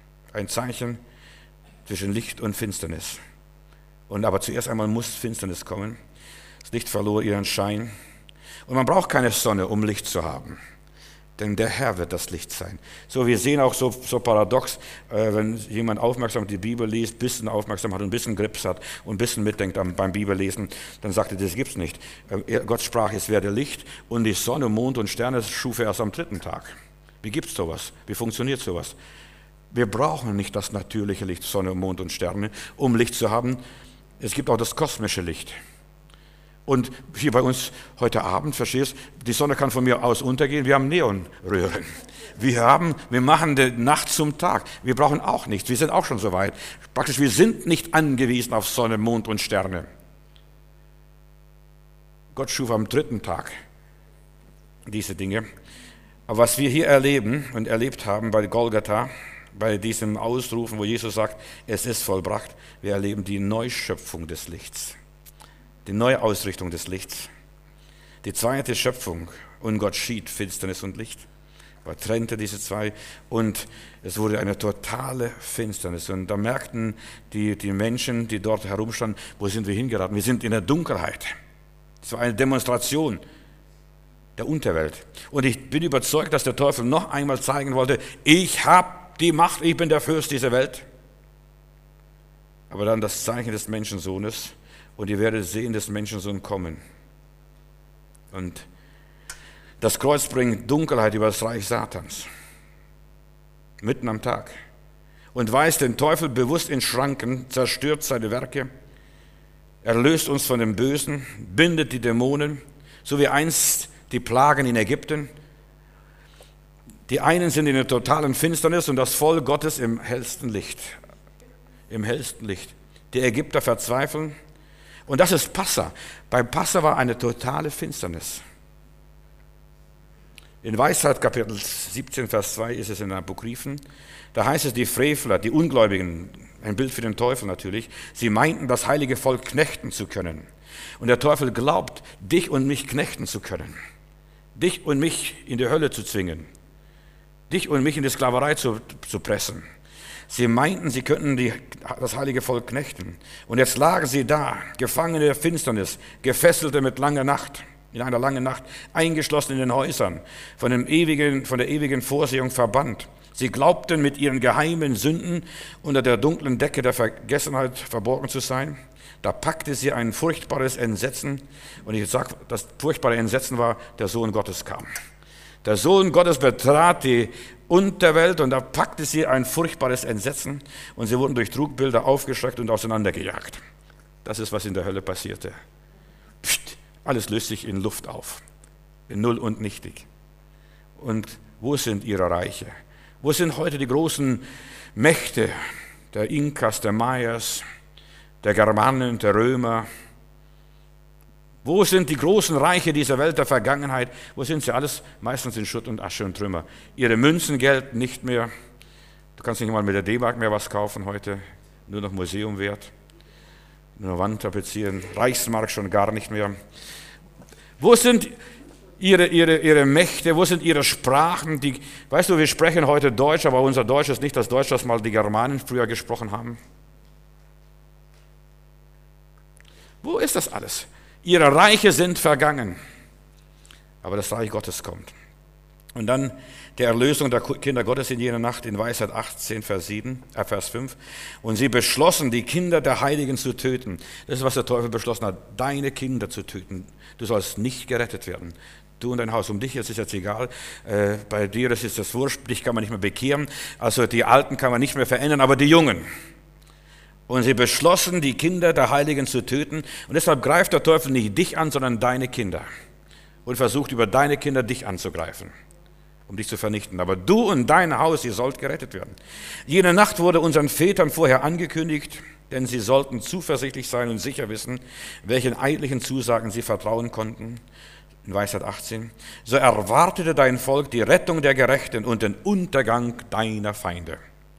zwischen Licht und Finsternis. Und aber zuerst einmal muss Finsternis kommen. Das Licht verlor ihren Schein. Und man braucht keine Sonne, um Licht zu haben. Denn der Herr wird das Licht sein. So, wir sehen auch so paradox, wenn jemand aufmerksam die Bibel liest, ein bisschen aufmerksam hat und ein bisschen Grips hat und ein bisschen mitdenkt beim Bibellesen, dann sagt er, das gibt's nicht. Gott sprach, es werde Licht und die Sonne, Mond und Sterne schuf er erst am 3. Tag. Wie gibt's sowas? Wie funktioniert sowas? Wir brauchen nicht das natürliche Licht, Sonne, Mond und Sterne, um Licht zu haben. Es gibt auch das kosmische Licht. Und hier bei uns heute Abend, verstehst du, die Sonne kann von mir aus untergehen, wir haben Neonröhren. Wir machen die Nacht zum Tag. Wir brauchen auch nichts, wir sind auch schon so weit. Praktisch, wir sind nicht angewiesen auf Sonne, Mond und Sterne. Gott schuf am 3. Tag diese Dinge. Aber was wir hier erleben und erlebt haben bei Golgatha, bei diesem Ausrufen, wo Jesus sagt, es ist vollbracht, wir erleben die Neuschöpfung des Lichts, die Neuausrichtung des Lichts, die zweite Schöpfung. Und Gott schied Finsternis und Licht, er trennte diese zwei und es wurde eine totale Finsternis. Und da merkten die Menschen, die dort herumstanden, wo sind wir hingeraten? Wir sind in der Dunkelheit. Es war eine Demonstration der Unterwelt. Und ich bin überzeugt, dass der Teufel noch einmal zeigen wollte, ich habe die Macht, ich bin der Fürst dieser Welt. Aber dann das Zeichen des Menschensohnes und ihr werdet sehen, des Menschensohn kommen. Und das Kreuz bringt Dunkelheit über das Reich Satans. Mitten am Tag. Und weist den Teufel bewusst in Schranken, zerstört seine Werke, erlöst uns von dem Bösen, bindet die Dämonen, so wie einst die Plagen in Ägypten. Die einen sind in der totalen Finsternis und das Volk Gottes im hellsten Licht. Im hellsten Licht. Die Ägypter verzweifeln. Und das ist Passa. Bei Passa war eine totale Finsternis. In Weisheit Kapitel 17, Vers 2 ist es in den Apokryphen. Da heißt es, die Frevler, die Ungläubigen, ein Bild für den Teufel natürlich, sie meinten, das heilige Volk knechten zu können. Und der Teufel glaubt, dich und mich knechten zu können. Dich und mich in die Hölle zu zwingen. Dich und mich in die Sklaverei zu pressen. Sie meinten, sie könnten das heilige Volk knechten. Und jetzt lagen sie da, Gefangene der Finsternis, Gefesselte mit langer Nacht, in einer langen Nacht, eingeschlossen in den Häusern, von der ewigen Vorsehung verbannt. Sie glaubten, mit ihren geheimen Sünden unter der dunklen Decke der Vergessenheit verborgen zu sein. Da packte sie ein furchtbares Entsetzen. Und ich sage, das furchtbare Entsetzen war, der Sohn Gottes kam. Der Sohn Gottes betrat die Unterwelt und da packte sie ein furchtbares Entsetzen. Und sie wurden durch Trugbilder aufgeschreckt und auseinandergejagt. Das ist, was in der Hölle passierte. Psst, alles löst sich in Luft auf. In Null und nichtig. Und wo sind ihre Reiche? Wo sind heute die großen Mächte der Inkas, der Mayas, der Germanen, der Römer? Wo sind die großen Reiche dieser Welt der Vergangenheit? Wo sind sie alles? Meistens in Schutt und Asche und Trümmer. Ihre Münzen gelten nicht mehr. Du kannst nicht mal mit der D-Mark mehr was kaufen heute, nur noch Museum wert. Eine Wand tapezieren, Reichsmark schon gar nicht mehr. Wo sind ihre Mächte, wo sind ihre Sprachen? Weißt du, wir sprechen heute Deutsch, aber unser Deutsch ist nicht das Deutsch, das mal die Germanen früher gesprochen haben. Wo ist das alles? Ihre Reiche sind vergangen, aber das Reich Gottes kommt. Und dann der Erlösung der Kinder Gottes in jener Nacht in Weisheit 18, Vers 5. Und sie beschlossen, die Kinder der Heiligen zu töten. Das ist, was der Teufel beschlossen hat, deine Kinder zu töten. Du sollst nicht gerettet werden. Du und dein Haus, um dich ist es jetzt egal. Bei dir ist das wurscht, dich kann man nicht mehr bekehren. Also die Alten kann man nicht mehr verändern, aber die Jungen. Und sie beschlossen, die Kinder der Heiligen zu töten. Und deshalb greift der Teufel nicht dich an, sondern deine Kinder. Und versucht über deine Kinder dich anzugreifen, um dich zu vernichten. Aber du und dein Haus, ihr sollt gerettet werden. Jene Nacht wurde unseren Vätern vorher angekündigt, denn sie sollten zuversichtlich sein und sicher wissen, welchen eidlichen Zusagen sie vertrauen konnten. In Weisheit 18. So erwartete dein Volk die Rettung der Gerechten und den Untergang deiner Feinde.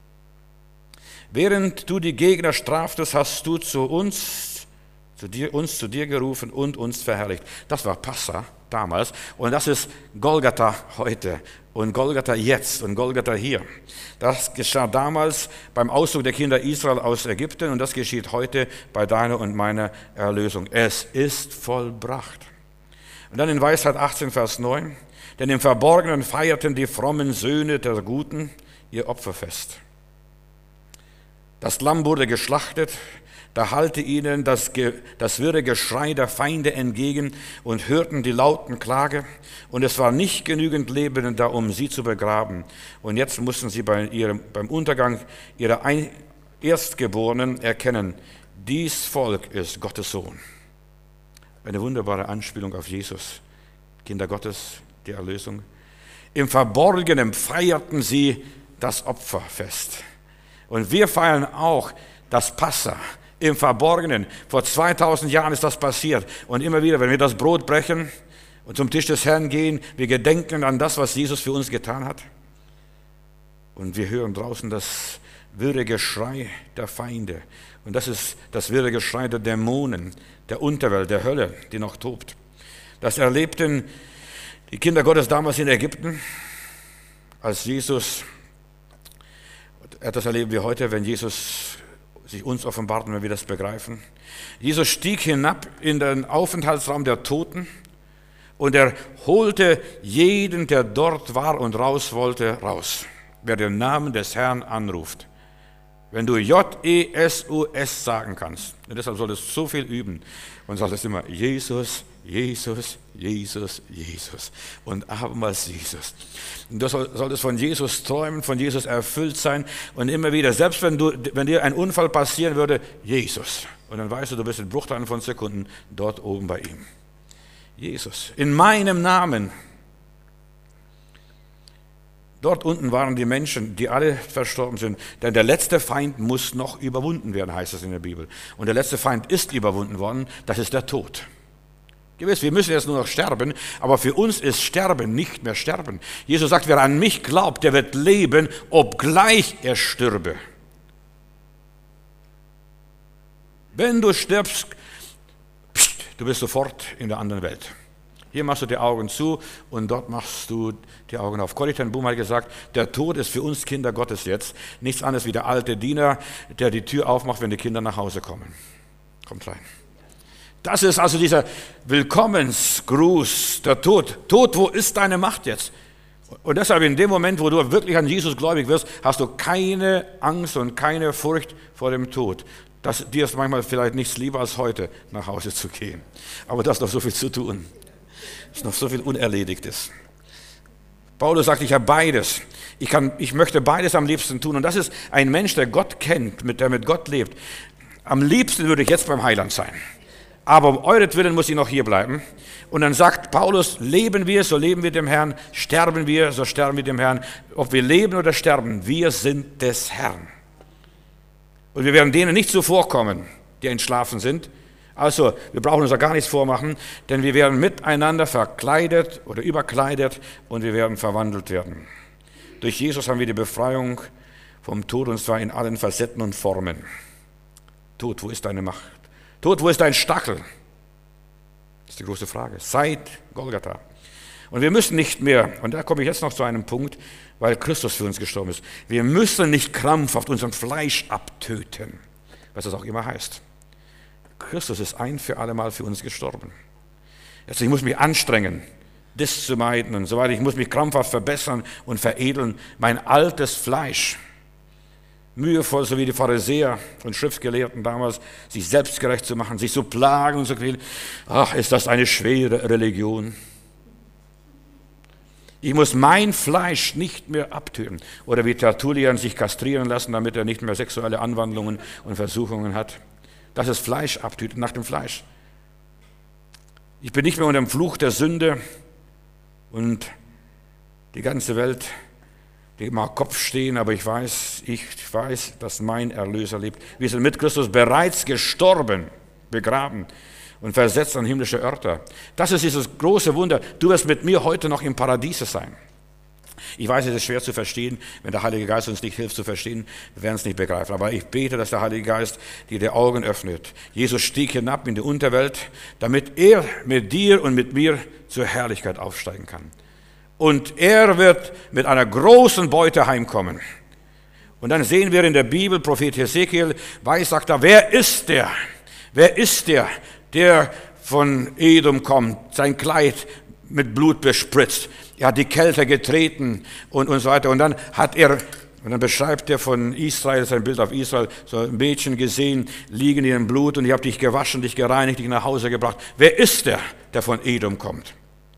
Während du die Gegner straftest, hast du uns zu dir gerufen und uns verherrlicht. Das war Passa damals und das ist Golgatha heute und Golgatha jetzt und Golgatha hier. Das geschah damals beim Auszug der Kinder Israel aus Ägypten und das geschieht heute bei deiner und meiner Erlösung. Es ist vollbracht. Und dann in Weisheit 18, Vers 9. Denn im Verborgenen feierten die frommen Söhne der Guten ihr Opferfest. Das Lamm wurde geschlachtet, da hallte ihnen das wirre Geschrei der Feinde entgegen und hörten die lauten Klage. Und es war nicht genügend Lebende da, um sie zu begraben. Und jetzt mussten sie beim Untergang ihrer Erstgeborenen erkennen, dies Volk ist Gottes Sohn. Eine wunderbare Anspielung auf Jesus, Kinder Gottes, die Erlösung. Im Verborgenen feierten sie das Opferfest. Und wir feiern auch das Passa im Verborgenen. Vor 2000 Jahren ist das passiert. Und immer wieder, wenn wir das Brot brechen und zum Tisch des Herrn gehen, wir gedenken an das, was Jesus für uns getan hat. Und wir hören draußen das wirre Geschrei der Feinde. Und das ist das wirre Geschrei der Dämonen, der Unterwelt, der Hölle, die noch tobt. Das erlebten die Kinder Gottes damals in Ägypten, als Jesus, das erleben wir heute, wenn Jesus sich uns offenbart und wenn wir das begreifen. Jesus stieg hinab in den Aufenthaltsraum der Toten und er holte jeden, der dort war und raus wollte, raus. Wer den Namen des Herrn anruft. Wenn du J-E-S-U-S sagen kannst, und deshalb solltest du so viel üben und solltest immer Jesus, Jesus, Jesus, Jesus und abermals Jesus. Und du solltest von Jesus träumen, von Jesus erfüllt sein und immer wieder, selbst wenn dir ein Unfall passieren würde, Jesus. Und dann weißt du bist in Bruchteilen von Sekunden dort oben bei ihm. Jesus, in meinem Namen. Dort unten waren die Menschen, die alle verstorben sind. Denn der letzte Feind muss noch überwunden werden, heißt es in der Bibel. Und der letzte Feind ist überwunden worden, das ist der Tod. Gewiss, wir müssen jetzt nur noch sterben, aber für uns ist Sterben nicht mehr Sterben. Jesus sagt, wer an mich glaubt, der wird leben, obgleich er stürbe. Wenn du stirbst, du bist sofort in der anderen Welt. Hier machst du die Augen zu und dort machst du die Augen auf. Corrie ten Boom hat gesagt, der Tod ist für uns Kinder Gottes jetzt nichts anderes wie der alte Diener, der die Tür aufmacht, wenn die Kinder nach Hause kommen. Kommt rein. Das ist also dieser Willkommensgruß, der Tod. Tod, wo ist deine Macht jetzt? Und deshalb in dem Moment, wo du wirklich an Jesus gläubig wirst, hast du keine Angst und keine Furcht vor dem Tod. Dir ist manchmal vielleicht nichts lieber als heute, nach Hause zu gehen. Aber das ist noch so viel zu tun. Es ist noch so viel Unerledigtes. Paulus sagt, ich habe beides. Ich möchte beides am liebsten tun. Und das ist ein Mensch, der Gott kennt, der mit Gott lebt. Am liebsten würde ich jetzt beim Heiland sein. Aber um euretwillen muss ich noch hier bleiben. Und dann sagt Paulus, leben wir, so leben wir dem Herrn. Sterben wir, so sterben wir dem Herrn. Ob wir leben oder sterben, wir sind des Herrn. Und wir werden denen nicht zuvorkommen, die entschlafen sind. Also, wir brauchen uns da gar nichts vormachen, denn wir werden miteinander verkleidet oder überkleidet und wir werden verwandelt werden. Durch Jesus haben wir die Befreiung vom Tod und zwar in allen Facetten und Formen. Tod, wo ist deine Macht? Tod, wo ist dein Stachel? Das ist die große Frage. Seit Golgatha. Und wir müssen nicht mehr, und da komme ich jetzt noch zu einem Punkt, weil Christus für uns gestorben ist, wir müssen nicht krampfhaft unser Fleisch abtöten, was das auch immer heißt. Christus ist ein für alle Mal für uns gestorben. Jetzt, ich muss mich anstrengen, das zu meiden und so weiter. Ich muss mich krampfhaft verbessern und veredeln. Mein altes Fleisch, mühevoll, so wie die Pharisäer und Schriftgelehrten damals, sich selbstgerecht zu machen, sich zu plagen und zu quälen. Ach, ist das eine schwere Religion. Ich muss mein Fleisch nicht mehr abtöten. Oder wie Tertullian sich kastrieren lassen, damit er nicht mehr sexuelle Anwandlungen und Versuchungen hat. Das ist Fleisch abtöten nach dem Fleisch. Ich bin nicht mehr unter dem Fluch der Sünde und die ganze Welt, die mag Kopf stehen, aber ich weiß, dass mein Erlöser lebt. Wir sind mit Christus bereits gestorben, begraben und versetzt an himmlische Örter. Das ist dieses große Wunder. Du wirst mit mir heute noch im Paradiese sein. Ich weiß, es ist schwer zu verstehen, wenn der Heilige Geist uns nicht hilft zu verstehen, wir werden es nicht begreifen. Aber ich bete, dass der Heilige Geist dir die Augen öffnet. Jesus stieg hinab in die Unterwelt, damit er mit dir und mit mir zur Herrlichkeit aufsteigen kann. Und er wird mit einer großen Beute heimkommen. Und dann sehen wir in der Bibel, Prophet Hesekiel sagt da, wer ist der? Wer ist der von Edom kommt, sein Kleid mit Blut bespritzt? Er hat die Kälte getreten und so weiter. Und dann beschreibt er von Israel, sein Bild auf Israel, so ein Mädchen gesehen, liegen in ihrem Blut und ich habe dich gewaschen, dich gereinigt, dich nach Hause gebracht. Wer ist der von Edom kommt?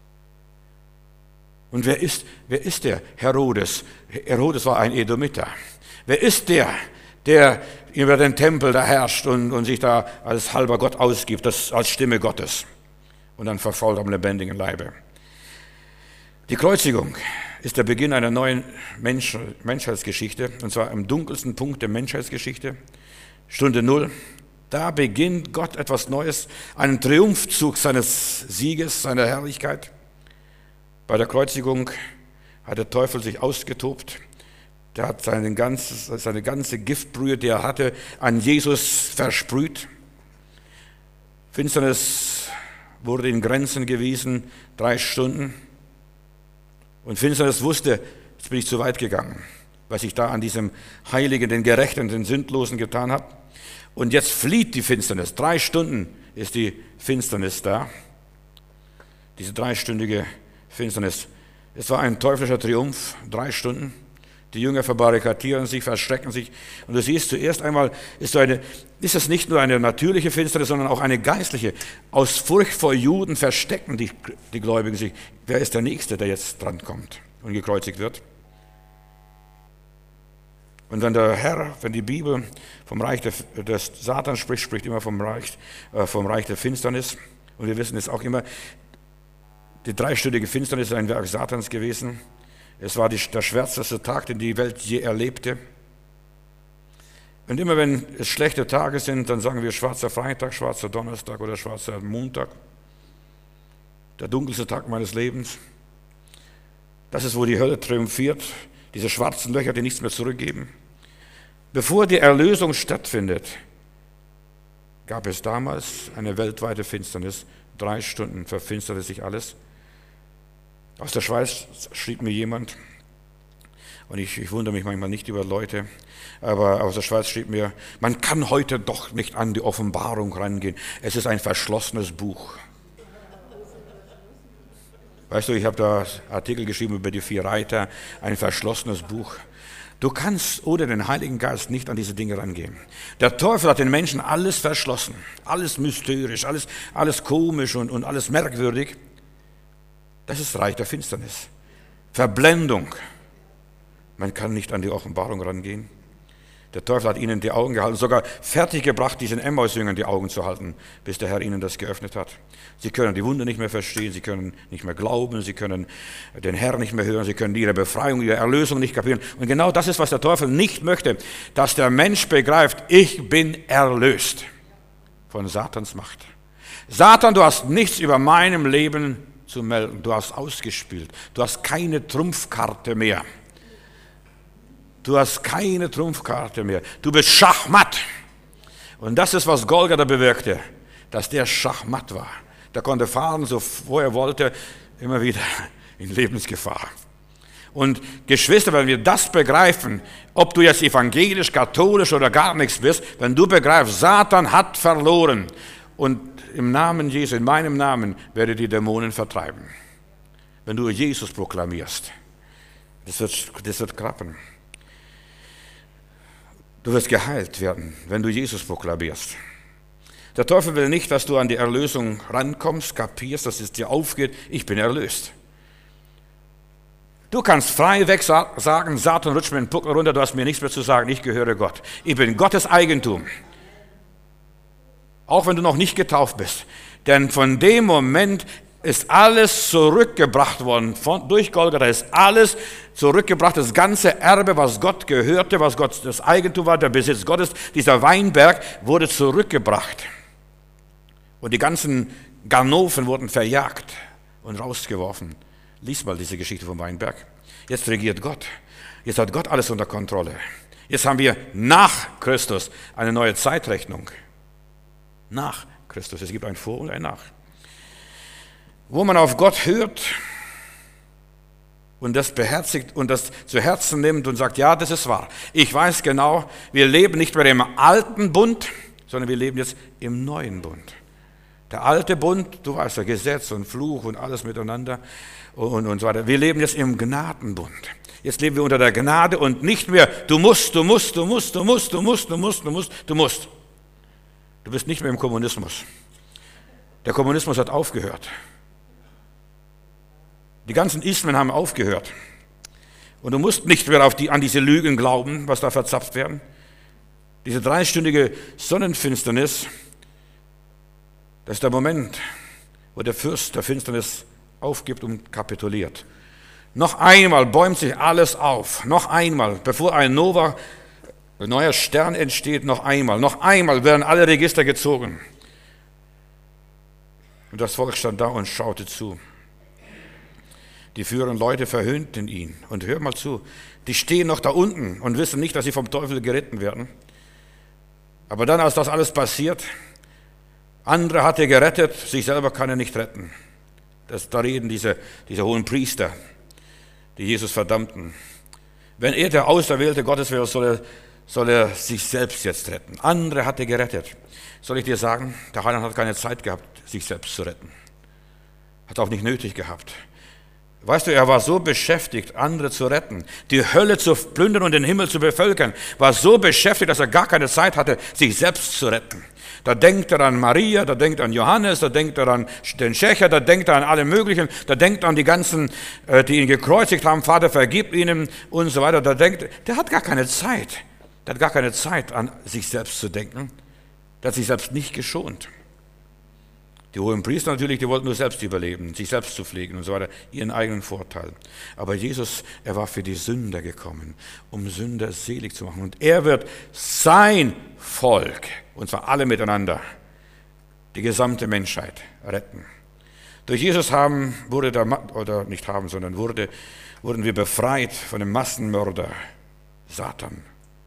Und wer ist der? Herodes. Herodes war ein Edomiter. Wer ist der über den Tempel da herrscht und sich da als halber Gott ausgibt, als Stimme Gottes und dann verfault am lebendigen Leibe? Die Kreuzigung ist der Beginn einer neuen Menschheitsgeschichte, und zwar am dunkelsten Punkt der Menschheitsgeschichte, Stunde Null. Da beginnt Gott etwas Neues, einen Triumphzug seines Sieges, seiner Herrlichkeit. Bei der Kreuzigung hat der Teufel sich ausgetobt. Der hat seine ganze Giftbrühe, die er hatte, an Jesus versprüht. Finsternis wurde in Grenzen gewiesen, 3 Stunden. Und Finsternis wusste, jetzt bin ich zu weit gegangen, was ich da an diesem Heiligen, den Gerechten, den Sündlosen getan habe. Und jetzt flieht die Finsternis. 3 Stunden ist die Finsternis da. Diese 3-stündige Finsternis. Es war ein teuflischer Triumph, 3 Stunden. Die Jünger verbarrikadieren sich, verstecken sich. Und du siehst, zuerst einmal ist es nicht nur eine natürliche Finsternis, sondern auch eine geistliche. Aus Furcht vor Juden verstecken die Gläubigen sich. Wer ist der Nächste, der jetzt drankommt und gekreuzigt wird? Und wenn die Bibel vom Reich des Satans spricht immer vom Reich der Finsternis. Und wir wissen es auch immer, die 3-stündige Finsternis ist ein Werk Satans gewesen. Es war der schwärzeste Tag, den die Welt je erlebte. Und immer wenn es schlechte Tage sind, dann sagen wir schwarzer Freitag, schwarzer Donnerstag oder schwarzer Montag. Der dunkelste Tag meines Lebens. Das ist, wo die Hölle triumphiert. Diese schwarzen Löcher, die nichts mehr zurückgeben. Bevor die Erlösung stattfindet, gab es damals eine weltweite Finsternis. 3 Stunden verfinsterte sich alles. Aus der Schweiz schrieb mir jemand, und ich wundere mich manchmal nicht über Leute, aber aus der Schweiz schrieb mir, man kann heute doch nicht an die Offenbarung rangehen. Es ist ein verschlossenes Buch. Weißt du, ich habe da Artikel geschrieben über die 4 Reiter, ein verschlossenes Buch. Du kannst ohne den Heiligen Geist nicht an diese Dinge rangehen. Der Teufel hat den Menschen alles verschlossen, alles mysterisch, alles komisch und alles merkwürdig. Das ist Reich der Finsternis. Verblendung. Man kann nicht an die Offenbarung rangehen. Der Teufel hat ihnen die Augen gehalten, sogar fertiggebracht, diesen Emmaus-Jüngern die Augen zu halten, bis der Herr ihnen das geöffnet hat. Sie können die Wunder nicht mehr verstehen, sie können nicht mehr glauben, sie können den Herrn nicht mehr hören, sie können ihre Befreiung, ihre Erlösung nicht kapieren. Und genau das ist, was der Teufel nicht möchte, dass der Mensch begreift, ich bin erlöst von Satans Macht. Satan, du hast nichts über meinem Leben zu melden. Du hast ausgespielt. Du hast keine Trumpfkarte mehr. Du hast keine Trumpfkarte mehr. Du bist Schachmatt. Und das ist, was Golgatha bewirkte. dass der schachmatt war. Der konnte fahren, so wo er wollte, immer wieder in Lebensgefahr. Und Geschwister, wenn wir das begreifen, ob du jetzt evangelisch, katholisch oder gar nichts bist, wenn du begreifst, Satan hat verloren und im Namen Jesu, in meinem Namen, werde die Dämonen vertreiben. Wenn du Jesus proklamierst, das wird klappen. Du wirst geheilt werden, wenn du Jesus proklamierst. Der Teufel will nicht, dass du an die Erlösung rankommst, kapierst, dass es dir aufgeht, ich bin erlöst. Du kannst frei weg sagen, Satan rutscht mir den Buckel runter, du hast mir nichts mehr zu sagen, ich gehöre Gott. Ich bin Gottes Eigentum. Auch wenn du noch nicht getauft bist. Denn von dem Moment ist alles zurückgebracht worden. Durch Golgatha ist alles zurückgebracht. Das ganze Erbe, was Gott gehörte, was Gott das Eigentum war, der Besitz Gottes, dieser Weinberg wurde zurückgebracht. Und die ganzen Ganoven wurden verjagt und rausgeworfen. Lies mal diese Geschichte vom Weinberg. Jetzt regiert Gott. Jetzt hat Gott alles unter Kontrolle. Jetzt haben wir nach Christus eine neue Zeitrechnung. Nach Christus. Es gibt ein Vor und ein Nach. Wo man auf Gott hört und das beherzigt und das zu Herzen nimmt und sagt, ja, das ist wahr. Ich weiß genau, wir leben nicht mehr im alten Bund, sondern wir leben jetzt im neuen Bund. Der alte Bund, du weißt ja, Gesetz und Fluch und alles miteinander und so weiter. Wir leben jetzt im Gnadenbund. Jetzt leben wir unter der Gnade und nicht mehr, du musst. Du bist nicht mehr im Kommunismus. Der Kommunismus hat aufgehört. Die ganzen Ismen haben aufgehört. Und du musst nicht mehr an diese Lügen glauben, was da verzapft werden. Diese 3-stündige Sonnenfinsternis, das ist der Moment, wo der Fürst der Finsternis aufgibt und kapituliert. Noch einmal bäumt sich alles auf. Noch einmal, bevor ein neuer Stern entsteht, noch einmal werden alle Register gezogen. Und das Volk stand da und schaute zu. Die führenden Leute verhöhnten ihn. Und hör mal zu, die stehen noch da unten und wissen nicht, dass sie vom Teufel geritten werden. Aber dann, als das alles passiert, andere hat er gerettet, sich selber kann er nicht retten. Da reden diese hohen Priester, die Jesus verdammten. Wenn er der Auserwählte Gottes wäre, soll er sich selbst jetzt retten. Andere hat er gerettet. Soll ich dir sagen, der Heiland hat keine Zeit gehabt, sich selbst zu retten. Hat auch nicht nötig gehabt. Weißt du, er war so beschäftigt, andere zu retten, die Hölle zu plündern und den Himmel zu bevölkern, war so beschäftigt, dass er gar keine Zeit hatte, sich selbst zu retten. Da denkt er an Maria, da denkt er an Johannes, da denkt er an den Schächer, da denkt er an alle möglichen, da denkt er an die ganzen, die ihn gekreuzigt haben, Vater, vergib ihnen und so weiter. Der hat gar keine Zeit. Der hat gar keine Zeit, an sich selbst zu denken. Der hat sich selbst nicht geschont. Die hohen Priester natürlich, die wollten nur selbst überleben, sich selbst zu pflegen und so weiter, ihren eigenen Vorteil. Aber Jesus, er war für die Sünder gekommen, um Sünder selig zu machen. Und er wird sein Volk, und zwar alle miteinander, die gesamte Menschheit retten. Durch Jesus wurden wir befreit von dem Massenmörder Satan.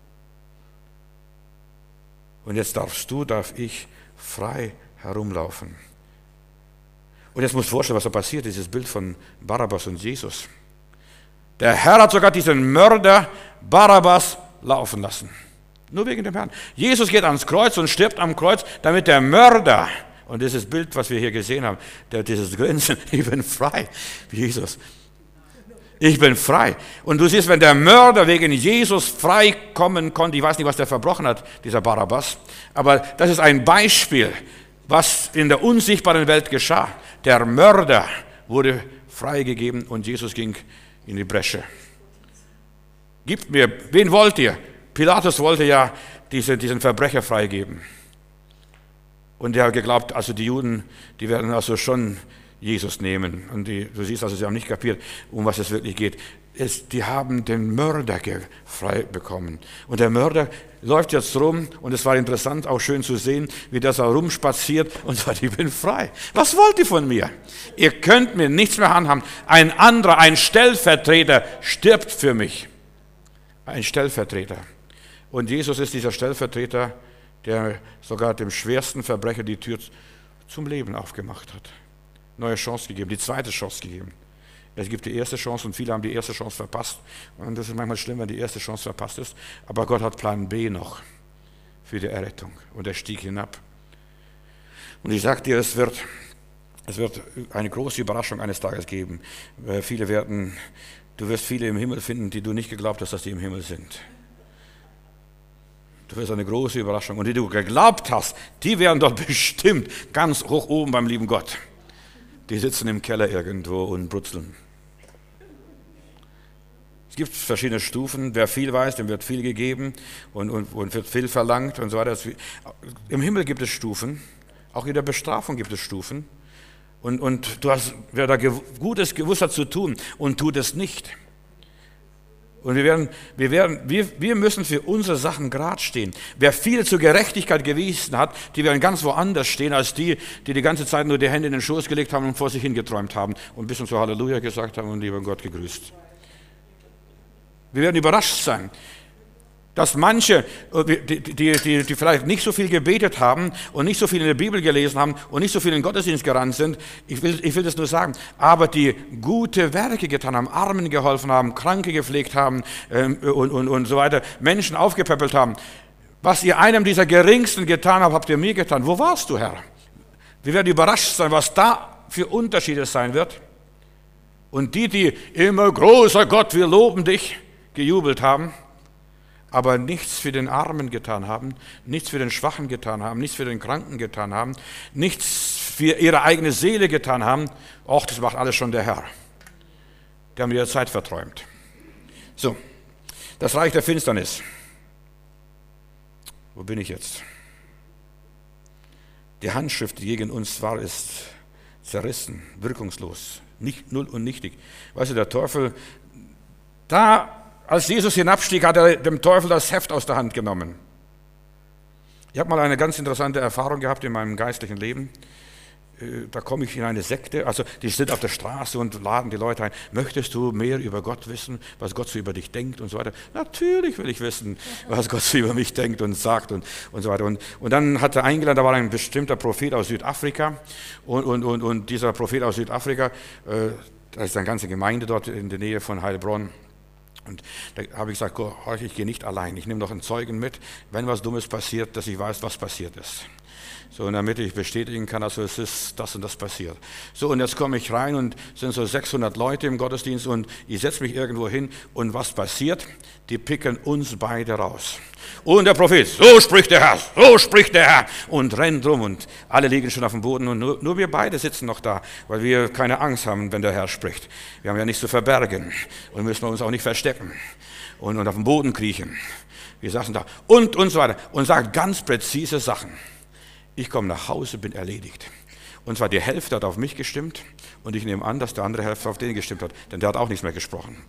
Und jetzt darf ich frei herumlaufen. Und jetzt musst du dir vorstellen, was da passiert, dieses Bild von Barabbas und Jesus. Der Herr hat sogar diesen Mörder Barabbas laufen lassen. Nur wegen dem Herrn. Jesus geht ans Kreuz und stirbt am Kreuz, damit der Mörder, und dieses Bild, was wir hier gesehen haben, dieses Grinsen, ich bin frei, wie Jesus. Ich bin frei. Und du siehst, wenn der Mörder wegen Jesus frei kommen konnte, ich weiß nicht, was der verbrochen hat, dieser Barabbas, aber das ist ein Beispiel, was in der unsichtbaren Welt geschah. Der Mörder wurde freigegeben und Jesus ging in die Bresche. Gebt mir, wen wollt ihr? Pilatus wollte ja diesen Verbrecher freigeben. Und er hat geglaubt, also die Juden, die werden also schon Jesus nehmen. Und du siehst also, sie haben nicht kapiert, um was es wirklich geht. Die haben den Mörder frei bekommen. Und der Mörder läuft jetzt rum und es war interessant, auch schön zu sehen, wie das auch rumspaziert und sagt, ich bin frei. Was wollt ihr von mir? Ihr könnt mir nichts mehr anhaben. Ein Stellvertreter stirbt für mich. Ein Stellvertreter. Und Jesus ist dieser Stellvertreter, der sogar dem schwersten Verbrecher die Tür zum Leben aufgemacht hat. Neue Chance gegeben, die zweite Chance gegeben. Es gibt die erste Chance und viele haben die erste Chance verpasst. Und das ist manchmal schlimm, wenn die erste Chance verpasst ist. Aber Gott hat Plan B noch für die Errettung. Und er stieg hinab. Und ich sage dir, es wird eine große Überraschung eines Tages geben. Du wirst viele im Himmel finden, die du nicht geglaubt hast, dass sie im Himmel sind. Du wirst eine große Überraschung. Und die du geglaubt hast, die werden dort bestimmt ganz hoch oben beim lieben Gott. Die sitzen im Keller irgendwo und brutzeln. Es gibt verschiedene Stufen. Wer viel weiß, dem wird viel gegeben und wird viel verlangt und so weiter. Im Himmel gibt es Stufen. Auch in der Bestrafung gibt es Stufen. Und wer da Gutes gewusst hat zu tun und tut es nicht. Und wir müssen für unsere Sachen gerade stehen. Wer viel zur Gerechtigkeit gewiesen hat, die werden ganz woanders stehen, als die ganze Zeit nur die Hände in den Schoß gelegt haben und vor sich hingeträumt haben und ein bisschen zu Halleluja gesagt haben und lieber Gott gegrüßt. Wir werden überrascht sein, dass manche, die vielleicht nicht so viel gebetet haben und nicht so viel in der Bibel gelesen haben und nicht so viel in den Gottesdienst gerannt sind, ich will das nur sagen, aber die gute Werke getan haben, Armen geholfen haben, Kranke gepflegt haben und so weiter, Menschen aufgepäppelt haben. Was ihr einem dieser Geringsten getan habt, habt ihr mir getan. Wo warst du, Herr? Wir werden überrascht sein, was da für Unterschiede sein wird. Und die immer, großer Gott, wir loben dich, gejubelt haben, aber nichts für den Armen getan haben, nichts für den Schwachen getan haben, nichts für den Kranken getan haben, nichts für ihre eigene Seele getan haben, das macht alles schon der Herr. Die haben ihre Zeit verträumt. So, das Reich der Finsternis. Wo bin ich jetzt? Die Handschrift, die gegen uns war, ist zerrissen, wirkungslos, null und nichtig. Weißt du, der Teufel, als Jesus hinabstieg, hat er dem Teufel das Heft aus der Hand genommen. Ich habe mal eine ganz interessante Erfahrung gehabt in meinem geistlichen Leben. Da komme ich in eine Sekte, also die sind auf der Straße und laden die Leute ein. Möchtest du mehr über Gott wissen, was Gott so über dich denkt und so weiter? Natürlich will ich wissen, was Gott so über mich denkt und sagt und so weiter. Und dann hat er eingeladen, da war ein bestimmter Prophet aus Südafrika und dieser Prophet aus Südafrika, da ist eine ganze Gemeinde dort in der Nähe von Heilbronn. Und da habe ich gesagt, ich gehe nicht allein, ich nehme noch einen Zeugen mit, wenn was Dummes passiert, dass ich weiß, was passiert ist. So, und damit ich bestätigen kann, also es ist das und das passiert. So, und jetzt komme ich rein und sind so 600 Leute im Gottesdienst und ich setze mich irgendwo hin und was passiert? Die picken uns beide raus. Und der Prophet, so spricht der Herr und rennt rum und alle liegen schon auf dem Boden und nur wir beide sitzen noch da, weil wir keine Angst haben, wenn der Herr spricht. Wir haben ja nichts zu verbergen und müssen uns auch nicht verstecken und auf dem Boden kriechen. Wir saßen da und so weiter und sagen ganz präzise Sachen. Ich komme nach Hause, bin erledigt. Und zwar die Hälfte hat auf mich gestimmt und ich nehme an, dass die andere Hälfte auf den gestimmt hat, denn der hat auch nichts mehr gesprochen.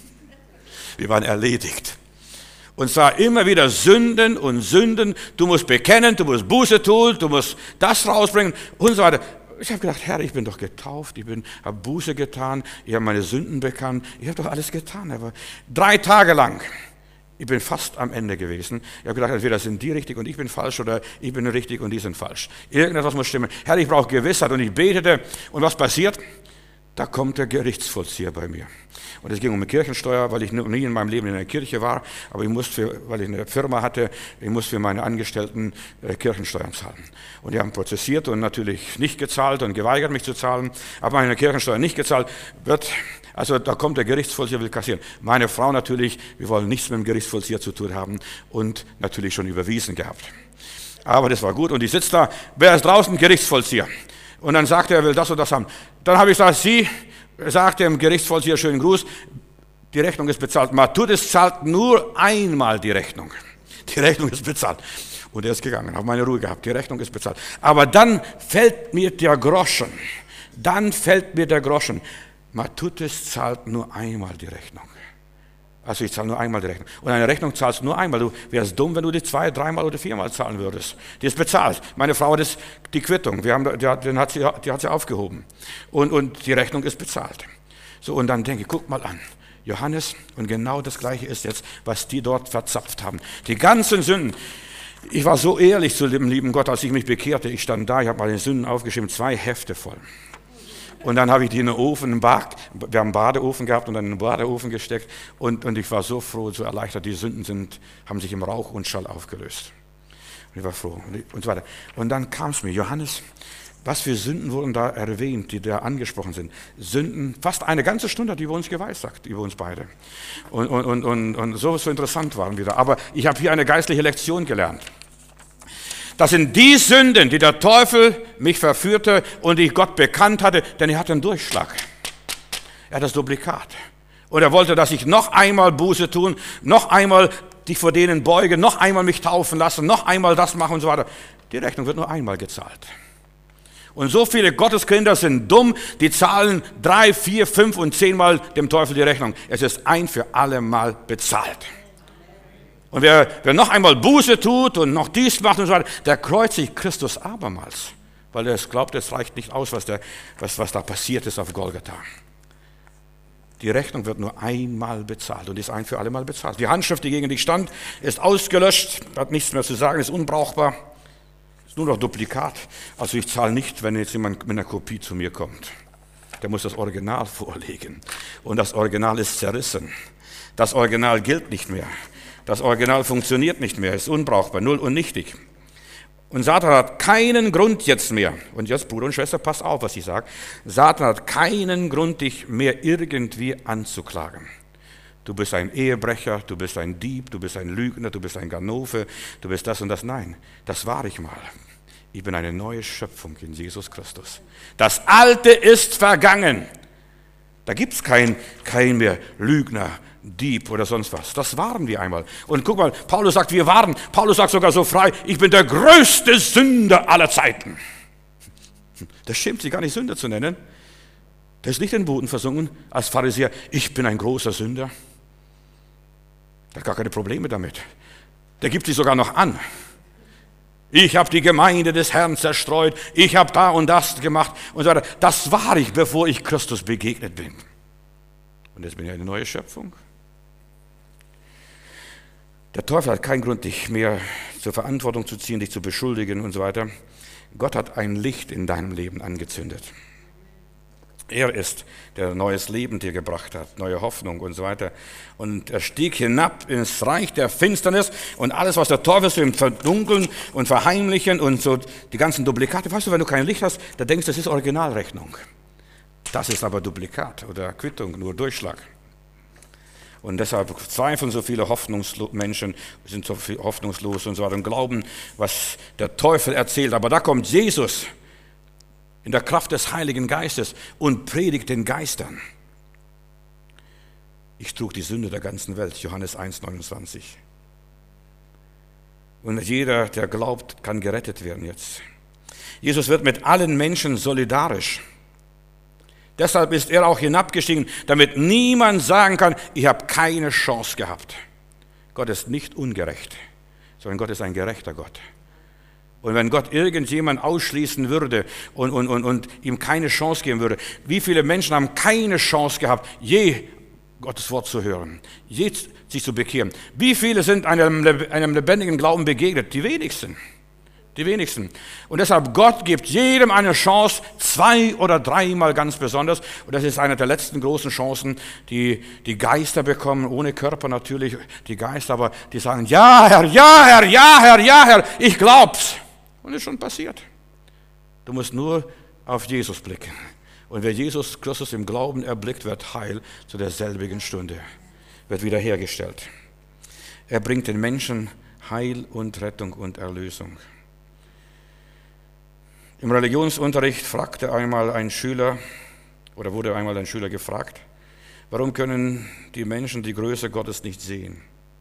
Wir waren erledigt. Und zwar immer wieder Sünden und Sünden. Du musst bekennen, du musst Buße tun, du musst das rausbringen und so weiter. Ich habe gedacht, Herr, ich bin doch getauft, habe Buße getan, ich habe meine Sünden bekannt, ich habe doch alles getan. Aber 3 Tage lang. Ich bin fast am Ende gewesen. Ich habe gedacht, entweder sind die richtig und ich bin falsch oder ich bin richtig und die sind falsch. Irgendetwas muss stimmen. Herr, ich brauche Gewissheit und ich betete. Und was passiert? Da kommt der Gerichtsvollzieher bei mir. Und es ging um eine Kirchensteuer, weil ich noch nie in meinem Leben in einer Kirche war, aber weil ich eine Firma hatte, ich muss für meine Angestellten Kirchensteuern zahlen. Und die haben prozessiert und natürlich nicht gezahlt und geweigert, mich zu zahlen. Aber meine Kirchensteuer nicht gezahlt also da kommt der Gerichtsvollzieher, will kassieren. Meine Frau natürlich, wir wollen nichts mit dem Gerichtsvollzieher zu tun haben und natürlich schon überwiesen gehabt. Aber das war gut und ich sitze da, wer ist draußen? Gerichtsvollzieher. Und dann sagt er will das und das haben. Dann habe ich gesagt, Sie, sagt dem Gerichtsvollzieher, schönen Gruß, die Rechnung ist bezahlt. Matthäus zahlt nur einmal die Rechnung. Die Rechnung ist bezahlt. Und er ist gegangen, habe meine Ruhe gehabt, die Rechnung ist bezahlt. Aber dann fällt mir der Groschen. Matthäus zahlt nur einmal die Rechnung. Also ich zahle nur einmal die Rechnung. Und eine Rechnung zahlst du nur einmal. Du wärst dumm, wenn du die 2-, 3-mal oder 4-mal zahlen würdest. Die ist bezahlt. Meine Frau hat die Quittung. Die hat sie aufgehoben. Und die Rechnung ist bezahlt. So, und dann denke ich, guck mal an. Johannes, und genau das Gleiche ist jetzt, was die dort verzapft haben. Die ganzen Sünden. Ich war so ehrlich zu dem lieben Gott, als ich mich bekehrte. Ich stand da, ich habe meine Sünden aufgeschrieben, 2 Hefte voll. Und dann habe ich die in den Ofen, wir haben einen Badeofen gehabt und dann in den Badeofen gesteckt. Und ich war so froh, so erleichtert, die Sünden haben sich im Rauch und Schall aufgelöst. Und ich war froh und so weiter. Und dann kam es mir, Johannes, was für Sünden wurden da erwähnt, die da angesprochen sind? Sünden, fast eine ganze Stunde hat die über uns geweissagt, über uns beide. Und so interessant waren wir da. Aber ich habe hier eine geistliche Lektion gelernt. Das sind die Sünden, die der Teufel mich verführte und die ich Gott bekannt hatte, denn er hatte einen Durchschlag. Er hat das Duplikat. Und er wollte, dass ich noch einmal Buße tun, noch einmal dich vor denen beuge, noch einmal mich taufen lassen, noch einmal das machen und so weiter. Die Rechnung wird nur einmal gezahlt. Und so viele Gotteskinder sind dumm, die zahlen 3, 4, 5 und 10 Mal dem Teufel die Rechnung. Es ist ein für alle Mal bezahlt. Und wer noch einmal Buße tut und noch dies macht und so weiter, der kreuzigt Christus abermals, weil er es glaubt, es reicht nicht aus, was da passiert ist auf Golgatha. Die Rechnung wird nur einmal bezahlt und ist ein für alle Mal bezahlt. Die Handschrift, die gegen dich stand, ist ausgelöscht, hat nichts mehr zu sagen, ist unbrauchbar, ist nur noch Duplikat. Also ich zahle nicht, wenn jetzt jemand mit einer Kopie zu mir kommt. Der muss das Original vorlegen und das Original ist zerrissen. Das Original gilt nicht mehr. Das Original funktioniert nicht mehr, ist unbrauchbar, null und nichtig. Und Satan hat keinen Grund jetzt mehr, und jetzt Bruder und Schwester, passt auf, was ich sage, Satan hat keinen Grund, dich mehr irgendwie anzuklagen. Du bist ein Ehebrecher, du bist ein Dieb, du bist ein Lügner, du bist ein Ganove, du bist das und das. Nein, das war ich mal. Ich bin eine neue Schöpfung in Jesus Christus. Das Alte ist vergangen. Da gibt es kein mehr Lügner, Dieb oder sonst was. Das waren wir einmal. Und guck mal, Paulus sagt, wir waren. Paulus sagt sogar so frei, ich bin der größte Sünder aller Zeiten. Das schämt sich gar nicht, Sünder zu nennen. Der ist nicht in den Boden versunken als Pharisäer, ich bin ein großer Sünder. Der hat gar keine Probleme damit. Der gibt sich sogar noch an. Ich habe die Gemeinde des Herrn zerstreut, ich habe da und das gemacht und so weiter. Das war ich, bevor ich Christus begegnet bin. Und jetzt bin ich eine neue Schöpfung. Der Teufel hat keinen Grund, dich mehr zur Verantwortung zu ziehen, dich zu beschuldigen und so weiter. Gott hat ein Licht in deinem Leben angezündet. Er ist, der neues Leben dir gebracht hat, neue Hoffnung und so weiter. Und er stieg hinab ins Reich der Finsternis und alles, was der Teufel zu ihm verdunkeln und verheimlichen und so die ganzen Duplikate. Weißt du, wenn du kein Licht hast, da denkst du, das ist Originalrechnung. Das ist aber Duplikat oder Quittung, nur Durchschlag. Und deshalb zweifeln so viele Menschen, sind so hoffnungslos und so weiter und glauben, was der Teufel erzählt. Aber da kommt Jesus in der Kraft des Heiligen Geistes und predigt den Geistern. Ich trug die Sünde der ganzen Welt, Johannes 1,29. Und jeder, der glaubt, kann gerettet werden jetzt. Jesus wird mit allen Menschen solidarisch. Deshalb ist er auch hinabgestiegen, damit niemand sagen kann, ich habe keine Chance gehabt. Gott ist nicht ungerecht, sondern Gott ist ein gerechter Gott. Und wenn Gott irgendjemand ausschließen würde und ihm keine Chance geben würde, wie viele Menschen haben keine Chance gehabt, je Gottes Wort zu hören, je sich zu bekehren? Wie viele sind einem lebendigen Glauben begegnet? Die wenigsten. Die wenigsten. Und deshalb, Gott gibt jedem eine Chance, 2 oder 3 Mal ganz besonders. Und das ist eine der letzten großen Chancen, die die Geister bekommen, ohne Körper natürlich, die Geister, aber die sagen, ja Herr, ja Herr, ja Herr, ja Herr, ich glaub's. Und es ist schon passiert. Du musst nur auf Jesus blicken. Und wer Jesus Christus im Glauben erblickt, wird heil zu derselbigen Stunde, wird wiederhergestellt. Er bringt den Menschen Heil und Rettung und Erlösung. Im Religionsunterricht fragte einmal ein Schüler, oder wurde einmal ein Schüler gefragt, warum können die Menschen die Größe Gottes nicht sehen?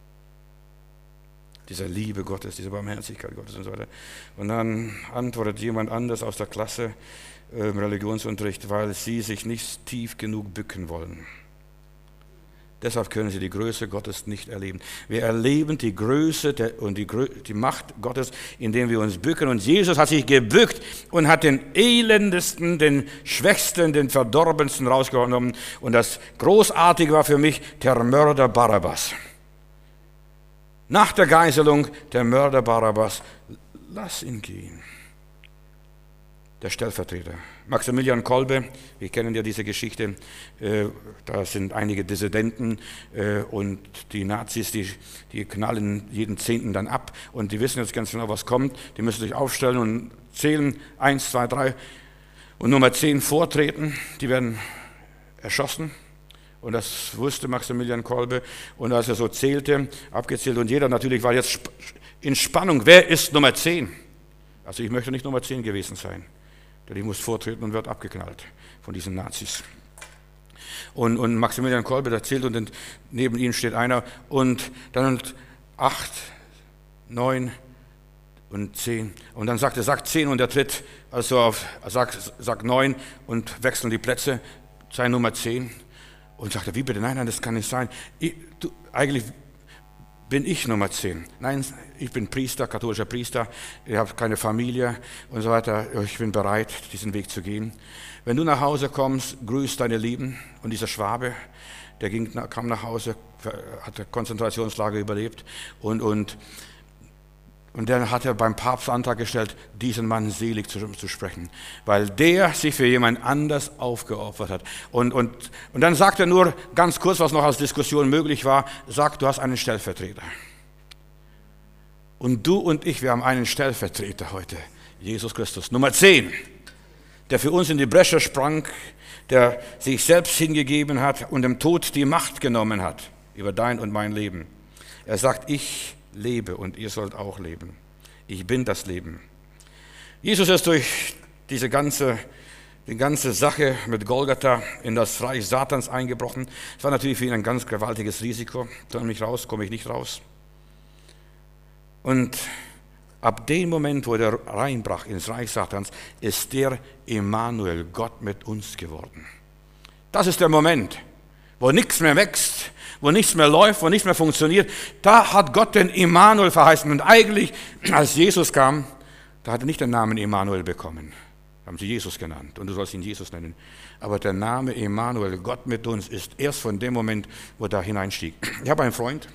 Diese Liebe Gottes, diese Barmherzigkeit Gottes und so weiter. Und dann antwortet jemand anders aus der Klasse im Religionsunterricht, weil sie sich nicht tief genug bücken wollen. Deshalb können sie die Größe Gottes nicht erleben. Wir erleben die Größe und die Macht Gottes, indem wir uns bücken. Und Jesus hat sich gebückt und hat den Elendesten, den Schwächsten, den Verdorbensten rausgenommen. Und das Großartige war für mich der Mörder Barabbas. nach der Geiselung der Mörder Barabbas, lass ihn gehen. Der Stellvertreter. Maximilian Kolbe, wir kennen ja diese Geschichte, da sind einige Dissidenten und die Nazis, die knallen jeden 10. dann ab und die wissen jetzt ganz genau, was kommt. Die müssen sich aufstellen und zählen, 1, 2, 3 und Nummer 10 vortreten, die werden erschossen. Und das wusste Maximilian Kolbe. Und als er so zählte, abgezählt, und jeder natürlich war jetzt in Spannung, wer ist Nummer 10? Also ich möchte nicht Nummer 10 gewesen sein. Denn ich muss vortreten und wird abgeknallt von diesen Nazis. Und Maximilian Kolbe erzählt und neben ihm steht einer und dann 8, 9 und 10. Und dann sagt er, sagt 10 und er tritt also sagt 9 und wechseln die Plätze, sei Nummer 10. Und sagt er, wie bitte? Nein, das kann nicht sein. Eigentlich bin ich Nummer 10. Nein, ich bin Priester, katholischer Priester, ich habe keine Familie und so weiter. Ich bin bereit, diesen Weg zu gehen. Wenn du nach Hause kommst, grüß deine Lieben. Und dieser Schwabe, der kam nach Hause, hat das Konzentrationslager überlebt und dann hat er beim Papst Antrag gestellt, diesen Mann selig zu sprechen, weil der sich für jemand anders aufgeopfert hat. Und dann sagt er nur ganz kurz, was noch als Diskussion möglich war, sagt, du hast einen Stellvertreter. Und du und ich, wir haben einen Stellvertreter heute, Jesus Christus, Nummer 10, der für uns in die Bresche sprang, der sich selbst hingegeben hat und dem Tod die Macht genommen hat über dein und mein Leben. Er sagt, ich lebe und ihr sollt auch leben. Ich bin das Leben. Jesus ist durch die ganze Sache mit Golgatha in das Reich Satans eingebrochen. Es war natürlich für ihn ein ganz gewaltiges Risiko. Komme ich raus, komme ich nicht raus. Und ab dem Moment, wo er reinbrach ins Reich Satans, ist der Emmanuel, Gott mit uns geworden. Das ist der Moment, wo nichts mehr wächst, wo nichts mehr läuft, wo nichts mehr funktioniert. Da hat Gott den Emmanuel verheißen. Und eigentlich, als Jesus kam, da hat er nicht den Namen Emmanuel bekommen. Haben sie Jesus genannt und du sollst ihn Jesus nennen. Aber der Name Emmanuel, Gott mit uns, ist erst von dem Moment, wo er da hineinstieg. Ich habe einen Freund,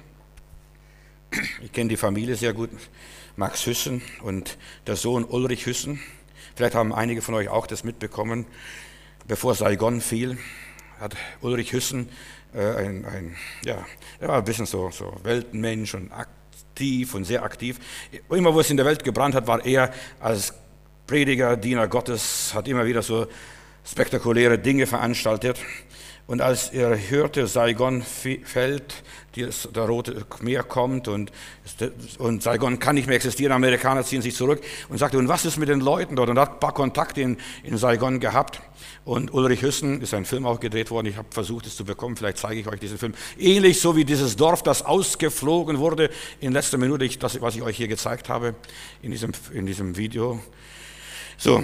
ich kenne die Familie sehr gut, Max Hüssen und der Sohn Ulrich Hüssen. Vielleicht haben einige von euch auch das mitbekommen. Bevor Saigon fiel, hat Ulrich Hüssen er war ein bisschen so Weltmensch und aktiv und sehr aktiv. Immer wo es in der Welt gebrannt hat, war er als Prediger, Diener Gottes, hat immer wieder so spektakuläre Dinge veranstaltet. Und als er hörte, Saigon fällt, das Rote Meer kommt und Saigon kann nicht mehr existieren, Amerikaner ziehen sich zurück und sagte, und was ist mit den Leuten dort? Und er hat ein paar Kontakte in Saigon gehabt. Und Ulrich Hüssen, ist ein Film auch gedreht worden, ich habe versucht es zu bekommen, vielleicht zeige ich euch diesen Film. Ähnlich so wie dieses Dorf, das ausgeflogen wurde in letzter Minute, was ich euch hier gezeigt habe in diesem Video. So,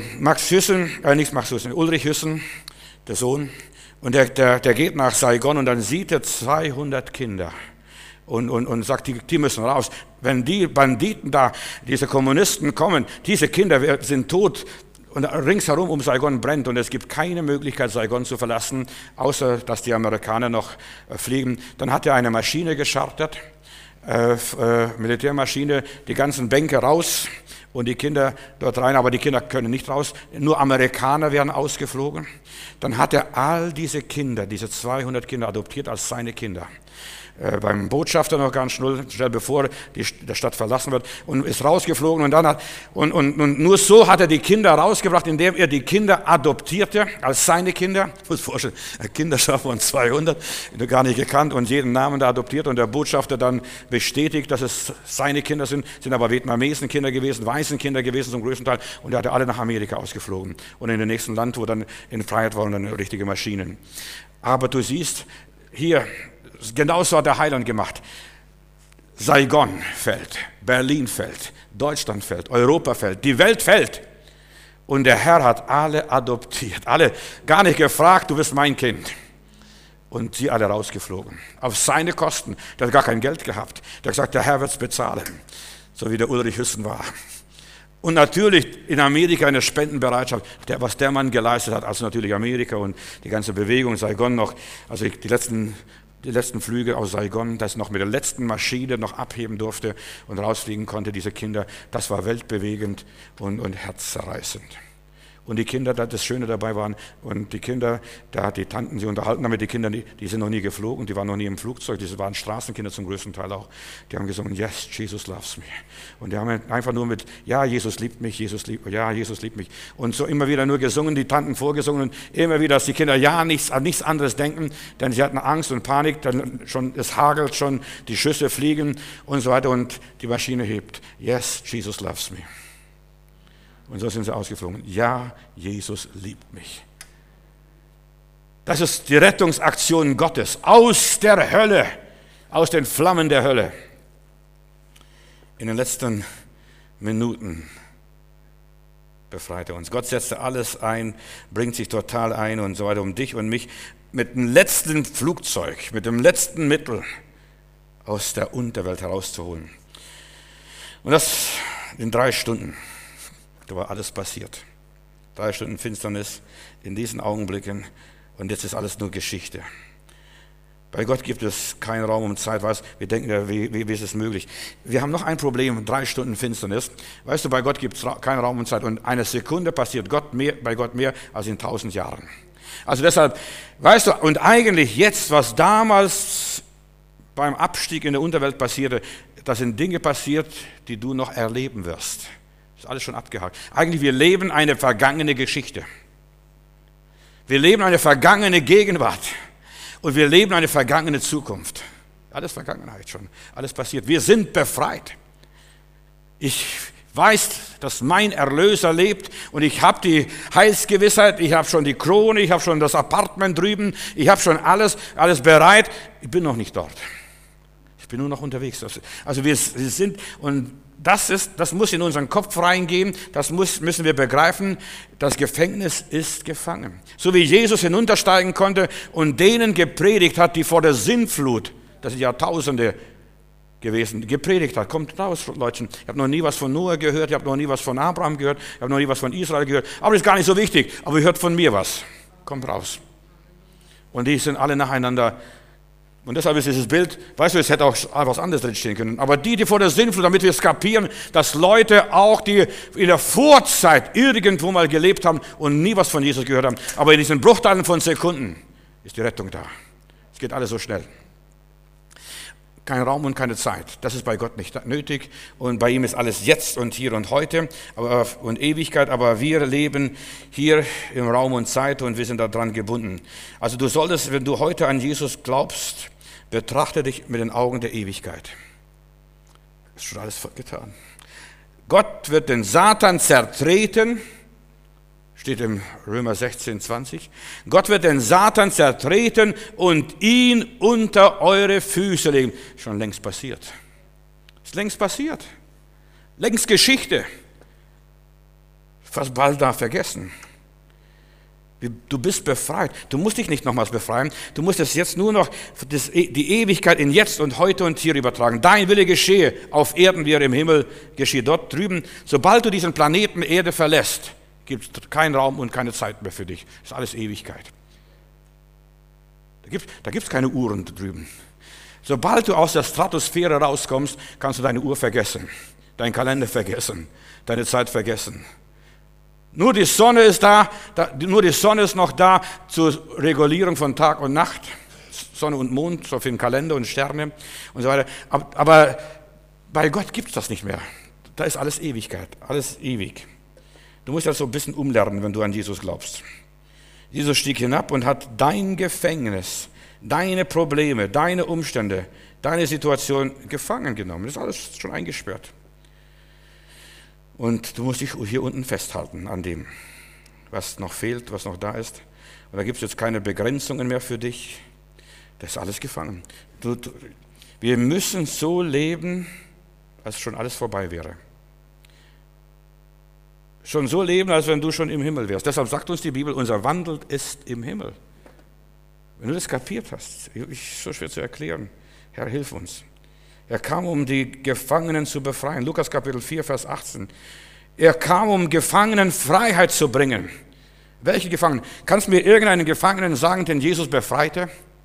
Ulrich Hüssen, der Sohn, und der geht nach Saigon und dann sieht er 200 Kinder und sagt, die müssen raus. Wenn die Banditen da, diese Kommunisten kommen, diese Kinder sind tot und ringsherum um Saigon brennt und es gibt keine Möglichkeit, Saigon zu verlassen, außer dass die Amerikaner noch fliegen. Dann hat er eine Maschine geschartert, Militärmaschine, die ganzen Bänke raus und die Kinder dort rein, aber die Kinder können nicht raus, nur Amerikaner werden ausgeflogen. Dann hat er all diese Kinder, diese 200 Kinder adoptiert als seine Kinder. Beim Botschafter noch ganz schnell bevor die Stadt verlassen wird und ist rausgeflogen und nur so hat er die Kinder rausgebracht, indem er die Kinder adoptierte als seine Kinder. Ich muss vorstellen, eine Kinderschar von 200, gar nicht gekannt und jeden Namen da adoptiert und der Botschafter dann bestätigt, dass es seine Kinder sind aber Vietnamesen Kinder gewesen, weißen Kinder gewesen zum größten Teil und er hatte alle nach Amerika ausgeflogen und in den nächsten Land, wo dann in Freiheit waren dann richtige Maschinen. Aber du siehst hier, genauso hat der Heiland gemacht. Saigon fällt, Berlin fällt, Deutschland fällt, Europa fällt, die Welt fällt. Und der Herr hat alle adoptiert, alle gar nicht gefragt, du bist mein Kind. Und sie alle rausgeflogen. Auf seine Kosten. Der hat gar kein Geld gehabt. Der hat gesagt, der Herr wird es bezahlen. So wie der Ulrich Hüssen war. Und natürlich in Amerika eine Spendenbereitschaft, was der Mann geleistet hat, also natürlich Amerika und die ganze Bewegung, Saigon noch, also die die letzten Flüge aus Saigon, dass noch mit der letzten Maschine noch abheben durfte und rausfliegen konnte, diese Kinder. Das war weltbewegend und herzzerreißend. Und die Kinder, das Schöne dabei waren, und die Kinder, da hat die Tanten sie unterhalten damit, die Kinder, die sind noch nie geflogen, die waren noch nie im Flugzeug, die waren Straßenkinder zum größten Teil auch. Die haben gesungen, yes, Jesus loves me. Und die haben einfach nur mit, ja, Jesus liebt mich, ja, Jesus liebt mich. Und so immer wieder nur gesungen, die Tanten vorgesungen und immer wieder, dass die Kinder ja nichts an nichts anderes denken, denn sie hatten Angst und Panik, dann schon, es hagelt schon, die Schüsse fliegen und so weiter und die Maschine hebt, yes, Jesus loves me. Und so sind sie ausgeflogen. Ja, Jesus liebt mich. Das ist die Rettungsaktion Gottes aus der Hölle, aus den Flammen der Hölle. In den letzten Minuten befreit er uns. Gott setzte alles ein, bringt sich total ein und so weiter, um dich und mich mit dem letzten Flugzeug, mit dem letzten Mittel aus der Unterwelt herauszuholen. Und das in 3 Stunden. Da war alles passiert. 3 Stunden Finsternis in diesen Augenblicken und jetzt ist alles nur Geschichte. Bei Gott gibt es keinen Raum und Zeit. Wir denken ja, wie ist es möglich? Wir haben noch ein Problem, 3 Stunden Finsternis. Weißt du, bei Gott gibt es keinen Raum und Zeit und eine Sekunde passiert bei Gott mehr als in 1000 Jahren. Also deshalb, weißt du, und eigentlich jetzt, was damals beim Abstieg in der Unterwelt passierte, da sind Dinge passiert, die du noch erleben wirst. Das ist alles schon abgehakt. Eigentlich, wir leben eine vergangene Geschichte. Wir leben eine vergangene Gegenwart. Und wir leben eine vergangene Zukunft. Alles Vergangenheit schon. Alles passiert. Wir sind befreit. Ich weiß, dass mein Erlöser lebt und ich habe die Heilsgewissheit, ich habe schon die Krone, ich habe schon das Apartment drüben, ich habe schon alles bereit. Ich bin noch nicht dort. Ich bin nur noch unterwegs. Also wir sind, und das muss in unseren Kopf reingehen, das müssen wir begreifen, das Gefängnis ist gefangen. So wie Jesus hinuntersteigen konnte und denen gepredigt hat, die vor der Sintflut, das sind Jahrtausende gewesen, gepredigt hat. Kommt raus, Leute. Ich habe noch nie was von Noah gehört, ich habe noch nie was von Abraham gehört, ich habe noch nie was von Israel gehört, aber das ist gar nicht so wichtig, aber ihr hört von mir was. Kommt raus. Und die sind alle nacheinander. Und deshalb ist dieses Bild, weißt du, es hätte auch was anderes drinstehen können. Aber die vor der Sintflut, damit wir es kapieren, dass Leute auch, die in der Vorzeit irgendwo mal gelebt haben und nie was von Jesus gehört haben, aber in diesen Bruchteilen von Sekunden ist die Rettung da. Es geht alles so schnell. Kein Raum und keine Zeit. Das ist bei Gott nicht nötig. Und bei ihm ist alles jetzt und hier und heute und Ewigkeit. Aber wir leben hier im Raum und Zeit und wir sind daran gebunden. Also du solltest, wenn du heute an Jesus glaubst, betrachte dich mit den Augen der Ewigkeit. Das ist schon alles getan. Gott wird den Satan zertreten, steht im Römer 16, 20. Gott wird den Satan zertreten und ihn unter eure Füße legen. Schon längst passiert. Ist längst passiert. Längst Geschichte. Fast bald da vergessen. Du bist befreit. Du musst dich nicht nochmals befreien. Du musst es jetzt nur noch, die Ewigkeit in jetzt und heute und hier übertragen. Dein Wille geschehe auf Erden, wie er im Himmel geschieht. Dort drüben, sobald du diesen Planeten Erde verlässt, gibt es keinen Raum und keine Zeit mehr für dich. Das ist alles Ewigkeit. Da gibt es keine Uhren drüben. Sobald du aus der Stratosphäre rauskommst, kannst du deine Uhr vergessen, deinen Kalender vergessen, deine Zeit vergessen. Nur die Sonne ist nur die Sonne ist noch da zur Regulierung von Tag und Nacht. Sonne und Mond, so für den Kalender und Sterne und so weiter. Aber bei Gott gibt es das nicht mehr. Da ist alles Ewigkeit, alles ewig. Du musst das so ein bisschen umlernen, wenn du an Jesus glaubst. Jesus stieg hinab und hat dein Gefängnis, deine Probleme, deine Umstände, deine Situation gefangen genommen. Das ist alles schon eingesperrt. Und du musst dich hier unten festhalten an dem, was noch fehlt, was noch da ist. Und da gibt es jetzt keine Begrenzungen mehr für dich. Das ist alles gefangen. Wir müssen so leben, als schon alles vorbei wäre. Schon so leben, als wenn du schon im Himmel wärst. Deshalb sagt uns die Bibel, unser Wandel ist im Himmel. Wenn du das kapiert hast, ist so schwer zu erklären. Herr, hilf uns. Er kam, um die Gefangenen zu befreien. Lukas Kapitel 4, Vers 18. Er kam, um Gefangenen Freiheit zu bringen. Welche Gefangenen? Kannst du mir irgendeinen Gefangenen sagen, den Jesus befreite?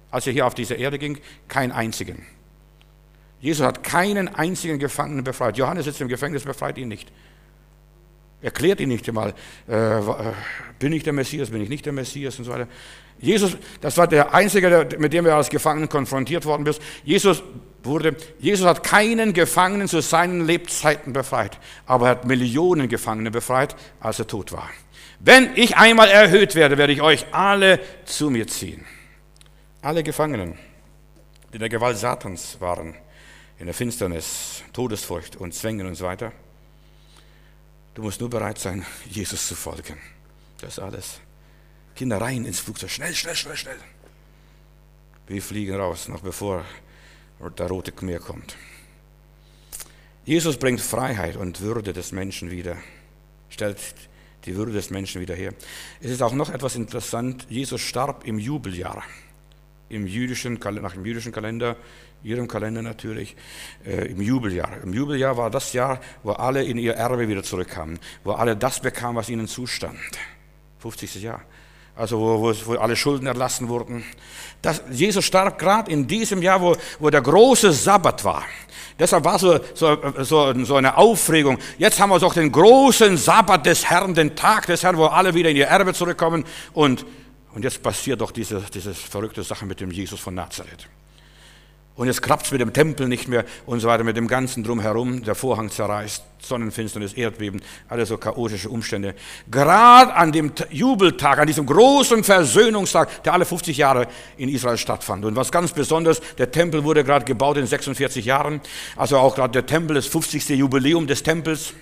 als er hier auf diese Erde ging? Keinen einzigen. Jesus hat keinen einzigen Gefangenen befreit. Johannes sitzt im Gefängnis, befreit ihn nicht. Erklärt ihn nicht einmal, bin ich der Messias, bin ich nicht der Messias und so weiter. Jesus, das war der Einzige, mit dem er als Gefangenen konfrontiert worden ist. Jesus hat keinen Gefangenen zu seinen Lebzeiten befreit, aber er hat Millionen Gefangene befreit, als er tot war. Wenn ich einmal erhöht werde, werde ich euch alle zu mir ziehen. Alle Gefangenen, die in der Gewalt Satans waren, in der Finsternis, Todesfurcht und Zwängen und so weiter. Du musst nur bereit sein, Jesus zu folgen. Das ist alles. Kinder rein ins Flugzeug. Schnell, schnell, schnell, schnell. Wir fliegen raus, noch bevor der rote Khmer kommt. Jesus bringt Freiheit und Würde des Menschen wieder. Stellt die Würde des Menschen wieder her. Es ist auch noch etwas interessant. Jesus starb im Jubeljahr. Nach dem jüdischen Kalender, ihrem Kalender natürlich, im Jubeljahr. Im Jubeljahr war das Jahr, wo alle in ihr Erbe wieder zurückkamen, wo alle das bekamen, was ihnen zustand. 50. Jahr. Also wo alle Schulden erlassen wurden. Jesus starb gerade in diesem Jahr, wo der große Sabbat war. Deshalb war so eine Aufregung. Jetzt haben wir doch den großen Sabbat des Herrn, den Tag des Herrn, wo alle wieder in ihr Erbe zurückkommen. Und jetzt passiert doch diese verrückte Sache mit dem Jesus von Nazareth. Und jetzt klappt es mit dem Tempel nicht mehr und so weiter, mit dem Ganzen drumherum. Der Vorhang zerreißt, Sonnenfinsternis, Erdbeben, alle so chaotische Umstände. Gerade an dem Jubeltag, an diesem großen Versöhnungstag, der alle 50 Jahre in Israel stattfand. Und was ganz Besonderes, der Tempel wurde gerade gebaut in 46 Jahren. Also auch gerade der Tempel, das 50. Jubiläum des Tempels.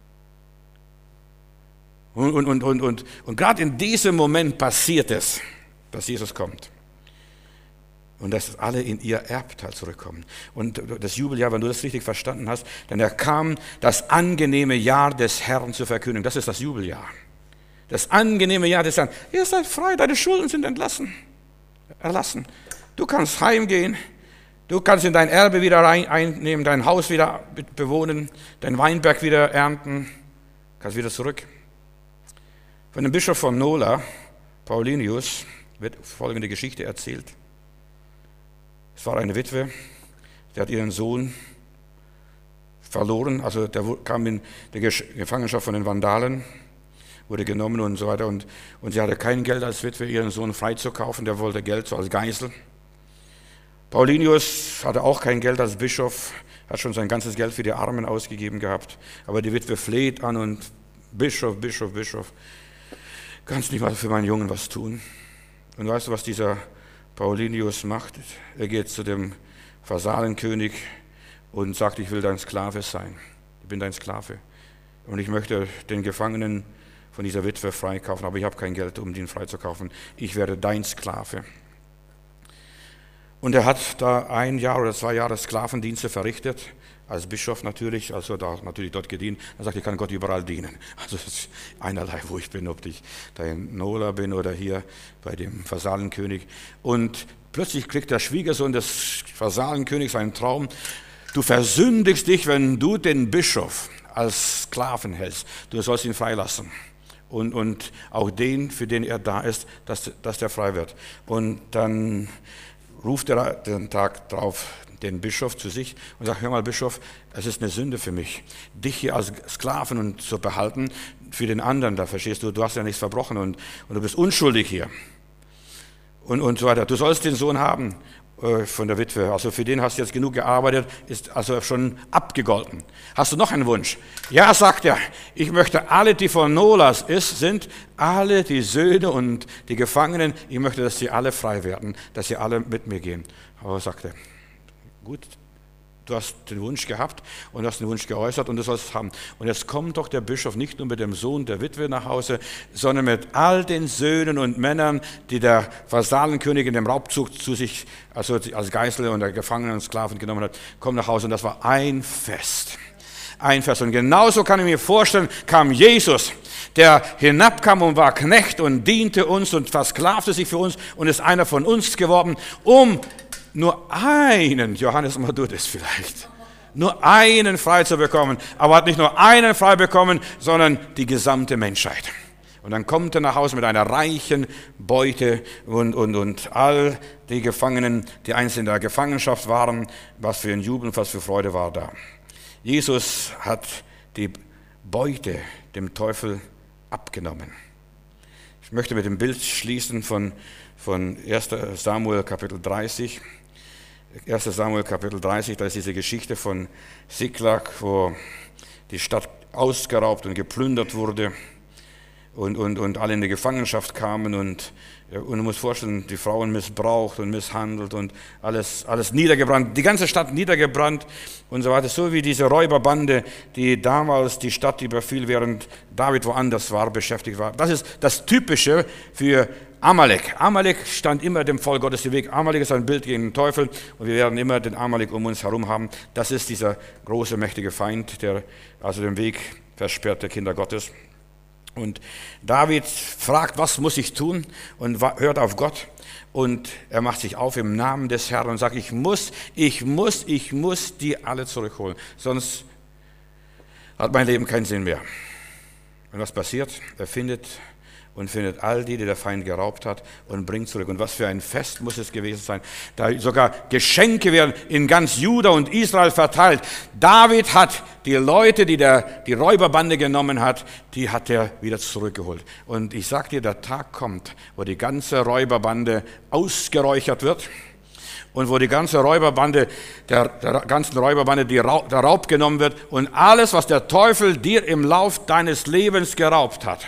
Und gerade in diesem Moment passiert es, dass Jesus kommt. Und dass alle in ihr Erbteil zurückkommen. Und das Jubeljahr, wenn du das richtig verstanden hast, denn er kam, das angenehme Jahr des Herrn zu verkündigen. Das ist das Jubeljahr. Das angenehme Jahr des Herrn. Ihr seid frei, deine Schulden sind erlassen. Du kannst heimgehen, du kannst in dein Erbe wieder einnehmen, dein Haus wieder bewohnen, dein Weinberg wieder ernten, kannst wieder zurück. Von dem Bischof von Nola, Paulinius, wird folgende Geschichte erzählt. Es war eine Witwe, die hat ihren Sohn verloren, also der kam in die Gefangenschaft von den Vandalen, wurde genommen und so weiter. Und sie hatte kein Geld als Witwe, ihren Sohn freizukaufen, der wollte Geld so als Geisel. Paulinius hatte auch kein Geld als Bischof, hat schon sein ganzes Geld für die Armen ausgegeben gehabt. Aber die Witwe fleht an und Bischof, kannst nicht mal für meinen Jungen was tun? Und weißt du, was dieser Paulinius macht? Er geht zu dem Vasallenkönig und sagt, ich will dein Sklave sein. Ich bin dein Sklave. Und ich möchte den Gefangenen von dieser Witwe freikaufen, aber ich habe kein Geld, um den freizukaufen. Ich werde dein Sklave. Und er hat da 1 Jahr oder 2 Jahre Sklavendienste verrichtet, als Bischof natürlich, also da natürlich dort gedient. Er sagt, ich kann Gott überall dienen. Also es ist einerlei, wo ich bin, ob ich da in Nola bin oder hier bei dem Vasallenkönig. Und plötzlich kriegt der Schwiegersohn des Vasallenkönigs einen Traum. Du versündigst dich, wenn du den Bischof als Sklaven hältst. Du sollst ihn freilassen. Und auch den, für den er da ist, dass der frei wird. Und dann ruft er den Tag drauf den Bischof zu sich und sagt, hör mal Bischof, es ist eine Sünde für mich, dich hier als Sklaven und zu behalten, für den anderen, da verstehst du, du hast ja nichts verbrochen und du bist unschuldig hier. Und so weiter. Du sollst den Sohn haben von der Witwe, also für den hast du jetzt genug gearbeitet, ist also schon abgegolten. Hast du noch einen Wunsch? Ja, sagt er, ich möchte alle, die von Nolas sind alle die Söhne und die Gefangenen, ich möchte, dass sie alle frei werden, dass sie alle mit mir gehen. Aber sagt er, gut, du hast den Wunsch gehabt und hast den Wunsch geäußert und du sollst es haben. Und jetzt kommt doch der Bischof nicht nur mit dem Sohn der Witwe nach Hause, sondern mit all den Söhnen und Männern, die der Vasallenkönig in dem Raubzug zu sich, also als Geisel und der Gefangenen und Sklaven genommen hat, kommt nach Hause und das war ein Fest. Ein Fest. Und genauso kann ich mir vorstellen, kam Jesus, der hinabkam und war Knecht und diente uns und versklavte sich für uns und ist einer von uns geworden, um nur einen, Johannes mal du das vielleicht, nur einen frei zu bekommen, aber hat nicht nur einen frei bekommen, sondern die gesamte Menschheit. Und dann kommt er nach Hause mit einer reichen Beute und all die Gefangenen, die einst in der Gefangenschaft waren, was für ein Jubel und was für Freude war da. Jesus hat die Beute dem Teufel abgenommen. Ich möchte mit dem Bild schließen von 1. Samuel Kapitel 30. 1. Samuel Kapitel 30, da ist diese Geschichte von Siklag, wo die Stadt ausgeraubt und geplündert wurde und alle in die Gefangenschaft kamen und du musst vorstellen, die Frauen missbraucht und misshandelt und alles niedergebrannt, die ganze Stadt niedergebrannt und so weiter. So wie diese Räuberbande, die damals die Stadt überfiel, während David woanders war, beschäftigt war. Das ist das Typische für Amalek. Amalek stand immer dem Volk Gottes im Weg. Amalek ist ein Bild gegen den Teufel und wir werden immer den Amalek um uns herum haben. Das ist dieser große, mächtige Feind, der also den Weg versperrt der Kinder Gottes. Und David fragt, was muss ich tun? Und hört auf Gott. Und er macht sich auf im Namen des Herrn und sagt, ich muss die alle zurückholen. Sonst hat mein Leben keinen Sinn mehr. Und was passiert? Er findet all die der Feind geraubt hat und bringt zurück. Und was für ein Fest muss es gewesen sein. Da sogar Geschenke werden in ganz Juda und Israel verteilt. David hat die Leute, die Räuberbande genommen hat, die hat er wieder zurückgeholt. Und ich sag dir, der Tag kommt, wo die ganze Räuberbande ausgeräuchert wird und wo die ganze Räuberbande, der Raub genommen wird und alles, was der Teufel dir im Lauf deines Lebens geraubt hat,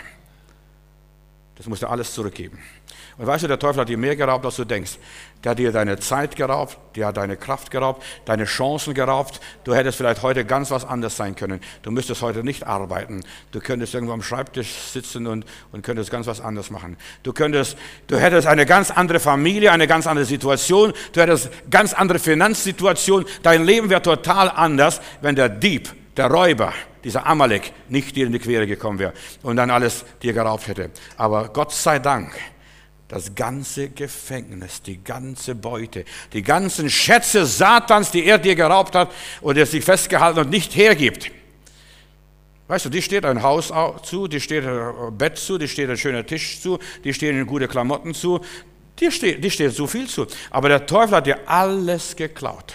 das musst du alles zurückgeben. Und weißt du, der Teufel hat dir mehr geraubt, als du denkst. Der hat dir deine Zeit geraubt, der hat deine Kraft geraubt, deine Chancen geraubt. Du hättest vielleicht heute ganz was anderes sein können. Du müsstest heute nicht arbeiten. Du könntest irgendwo am Schreibtisch sitzen und könntest ganz was anderes machen. Du hättest eine ganz andere Familie, eine ganz andere Situation. Du hättest ganz andere Finanzsituation. Dein Leben wäre total anders, wenn der Dieb, der Räuber, dieser Amalek nicht dir in die Quere gekommen wäre und dann alles dir geraubt hätte. Aber Gott sei Dank, das ganze Gefängnis, die ganze Beute, die ganzen Schätze Satans, die er dir geraubt hat und er sich festgehalten und nicht hergibt. Weißt du, die steht ein Haus zu, die steht ein Bett zu, die steht ein schöner Tisch zu, die stehen gute Klamotten zu, die steht so viel zu. Aber der Teufel hat dir alles geklaut.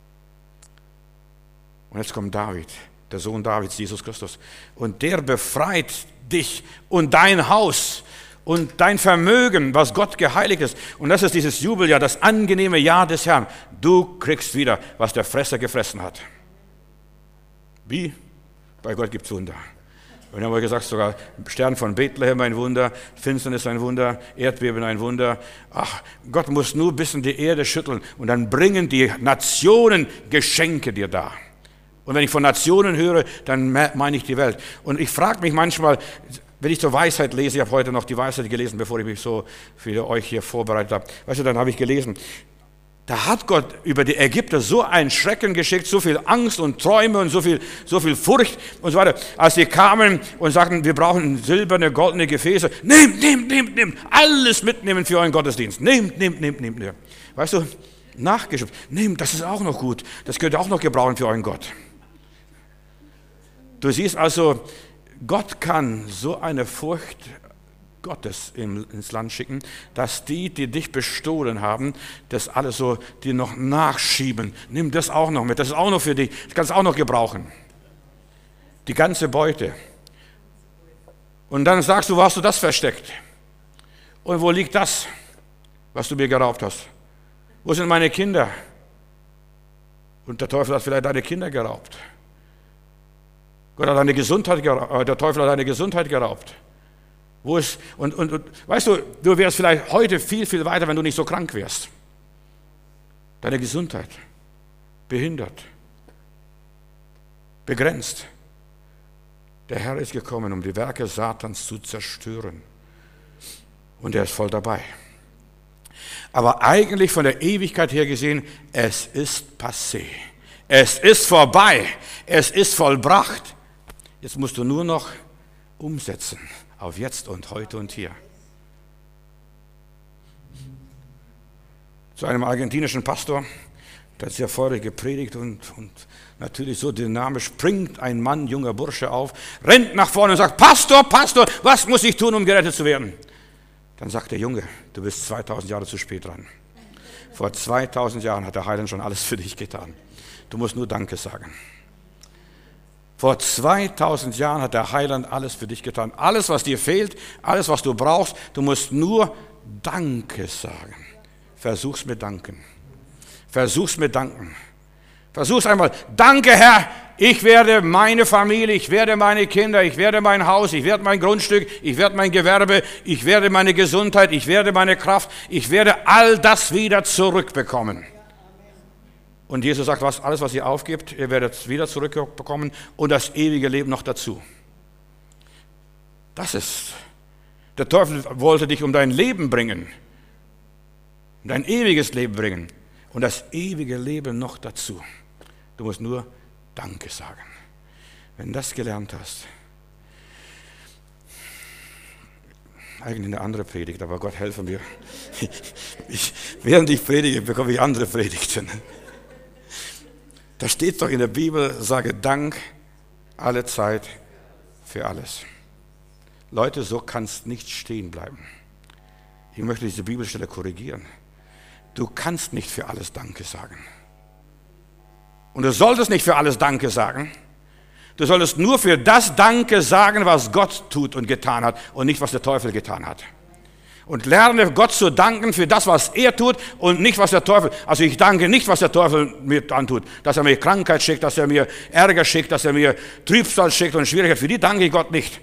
Und jetzt kommt David, der Sohn Davids, Jesus Christus. Und der befreit dich und dein Haus und dein Vermögen, was Gott geheiligt ist. Und das ist dieses Jubeljahr, das angenehme Jahr des Herrn. Du kriegst wieder, was der Fresser gefressen hat. Wie? Bei Gott gibt es Wunder. Und dann haben wir gesagt, sogar Stern von Bethlehem ein Wunder, Finsternis ein Wunder, Erdbeben ein Wunder. Ach, Gott muss nur ein bisschen die Erde schütteln und dann bringen die Nationen Geschenke dir da. Und wenn ich von Nationen höre, dann meine ich die Welt. Und ich frage mich manchmal, wenn ich zur Weisheit lese, ich habe heute noch die Weisheit gelesen, bevor ich mich so für euch hier vorbereitet habe. Weißt du, dann habe ich gelesen, da hat Gott über die Ägypter so einen Schrecken geschickt, so viel Angst und Träume und so viel Furcht und so weiter. Als sie kamen und sagten, wir brauchen silberne, goldene Gefäße, nehmt, alles mitnehmen für euren Gottesdienst. Nehmt. Weißt du, nachgeschöpft, nehmt, das ist auch noch gut, das könnt ihr auch noch gebrauchen für euren Gott. Du siehst also, Gott kann so eine Furcht Gottes ins Land schicken, dass die dich bestohlen haben, das alles so, die noch nachschieben. Nimm das auch noch mit, das ist auch noch für dich, das kannst du auch noch gebrauchen. Die ganze Beute. Und dann sagst du, wo hast du das versteckt? Und wo liegt das, was du mir geraubt hast? Wo sind meine Kinder? Und der Teufel hat vielleicht deine Kinder geraubt. Gott hat deine Gesundheit geraubt, der Teufel hat deine Gesundheit geraubt. Und weißt du, du wärst vielleicht heute viel, viel weiter, wenn du nicht so krank wärst. Deine Gesundheit behindert, begrenzt. Der Herr ist gekommen, um die Werke Satans zu zerstören. Und er ist voll dabei. Aber eigentlich von der Ewigkeit her gesehen, es ist passé. Es ist vorbei. Es ist vollbracht. Jetzt musst du nur noch umsetzen auf jetzt und heute und hier. Zu einem argentinischen Pastor, Das ist ja feurige Predigt und natürlich so dynamisch springt ein Mann, junger Bursche auf, rennt nach vorne und sagt, Pastor, Pastor, was muss ich tun, um gerettet zu werden? Dann sagt der Junge, du bist 2000 Jahre zu spät dran. Vor 2000 Jahren hat der Heiland schon alles für dich getan. Du musst nur Danke sagen. Vor 2000 Jahren hat der Heiland alles für dich getan. Alles, was dir fehlt, alles, was du brauchst, du musst nur Danke sagen. Versuch's mit Danken. Versuch's mit Danken. Versuch's einmal. Danke, Herr, ich werde meine Familie, ich werde meine Kinder, ich werde mein Haus, ich werde mein Grundstück, ich werde mein Gewerbe, ich werde meine Gesundheit, ich werde meine Kraft, ich werde all das wieder zurückbekommen. Und Jesus sagt, alles, was ihr aufgibt, ihr werdet es wieder zurückbekommen und das ewige Leben noch dazu. Das ist, der Teufel wollte dich um dein Leben bringen, um dein ewiges Leben bringen und das ewige Leben noch dazu. Du musst nur Danke sagen. Wenn du das gelernt hast, eigentlich eine andere Predigt, aber Gott helfe mir. Während ich predige, bekomme ich andere Predigten. Da steht doch in der Bibel, sage Dank alle Zeit für alles. Leute, so kannst nicht stehen bleiben. Ich möchte diese Bibelstelle korrigieren. Du kannst nicht für alles Danke sagen. Und du solltest nicht für alles Danke sagen. Du solltest nur für das Danke sagen, was Gott tut und getan hat und nicht, was der Teufel getan hat. Und lerne Gott zu danken für das, was er tut und nicht, was der Teufel. Also ich danke nicht, was der Teufel mir antut. Dass er mir Krankheit schickt, dass er mir Ärger schickt, dass er mir Trübsal schickt und Schwierigkeit. Für die danke ich Gott nicht.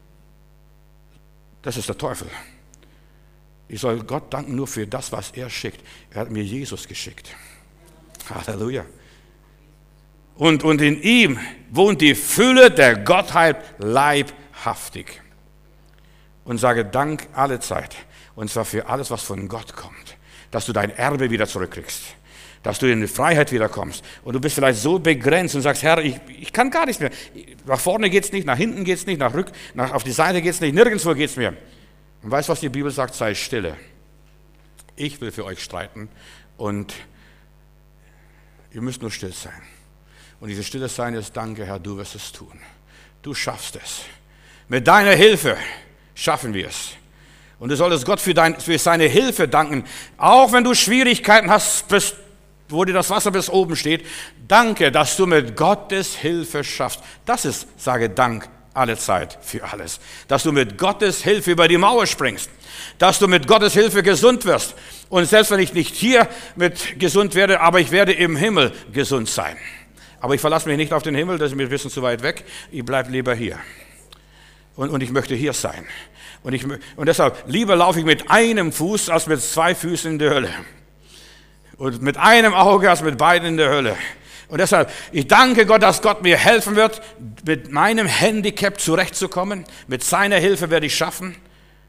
Das ist der Teufel. Ich soll Gott danken nur für das, was er schickt. Er hat mir Jesus geschickt. Halleluja. Und in ihm wohnt die Fülle der Gottheit leibhaftig. Und sage Dank alle Zeit. Und zwar für alles, was von Gott kommt. Dass du dein Erbe wieder zurückkriegst. Dass du in die Freiheit wiederkommst. Und du bist vielleicht so begrenzt und sagst, Herr, ich kann gar nichts mehr. Nach vorne geht's nicht, nach hinten geht's nicht, auf die Seite geht's nicht, nirgendwo geht's mehr. Und weißt du, was die Bibel sagt? Sei stille. Ich will für euch streiten und ihr müsst nur still sein. Und dieses Stille sein ist, danke Herr, du wirst es tun. Du schaffst es. Mit deiner Hilfe schaffen wir es. Und du solltest Gott für seine Hilfe danken. Auch wenn du Schwierigkeiten hast, wo dir das Wasser bis oben steht. Danke, dass du mit Gottes Hilfe schaffst. Das ist, sage Dank alle Zeit für alles. Dass du mit Gottes Hilfe über die Mauer springst. Dass du mit Gottes Hilfe gesund wirst. Und selbst wenn ich nicht hier mit gesund werde, aber ich werde im Himmel gesund sein. Aber ich verlasse mich nicht auf den Himmel, das ist mir ein bisschen zu weit weg. Ich bleibe lieber hier. Und ich möchte hier sein. Und deshalb, lieber laufe ich mit einem Fuß, als mit 2 Füßen in der Hölle. Und mit einem Auge, als mit beiden in der Hölle. Und deshalb, ich danke Gott, dass Gott mir helfen wird, mit meinem Handicap zurechtzukommen. Mit seiner Hilfe werde ich schaffen.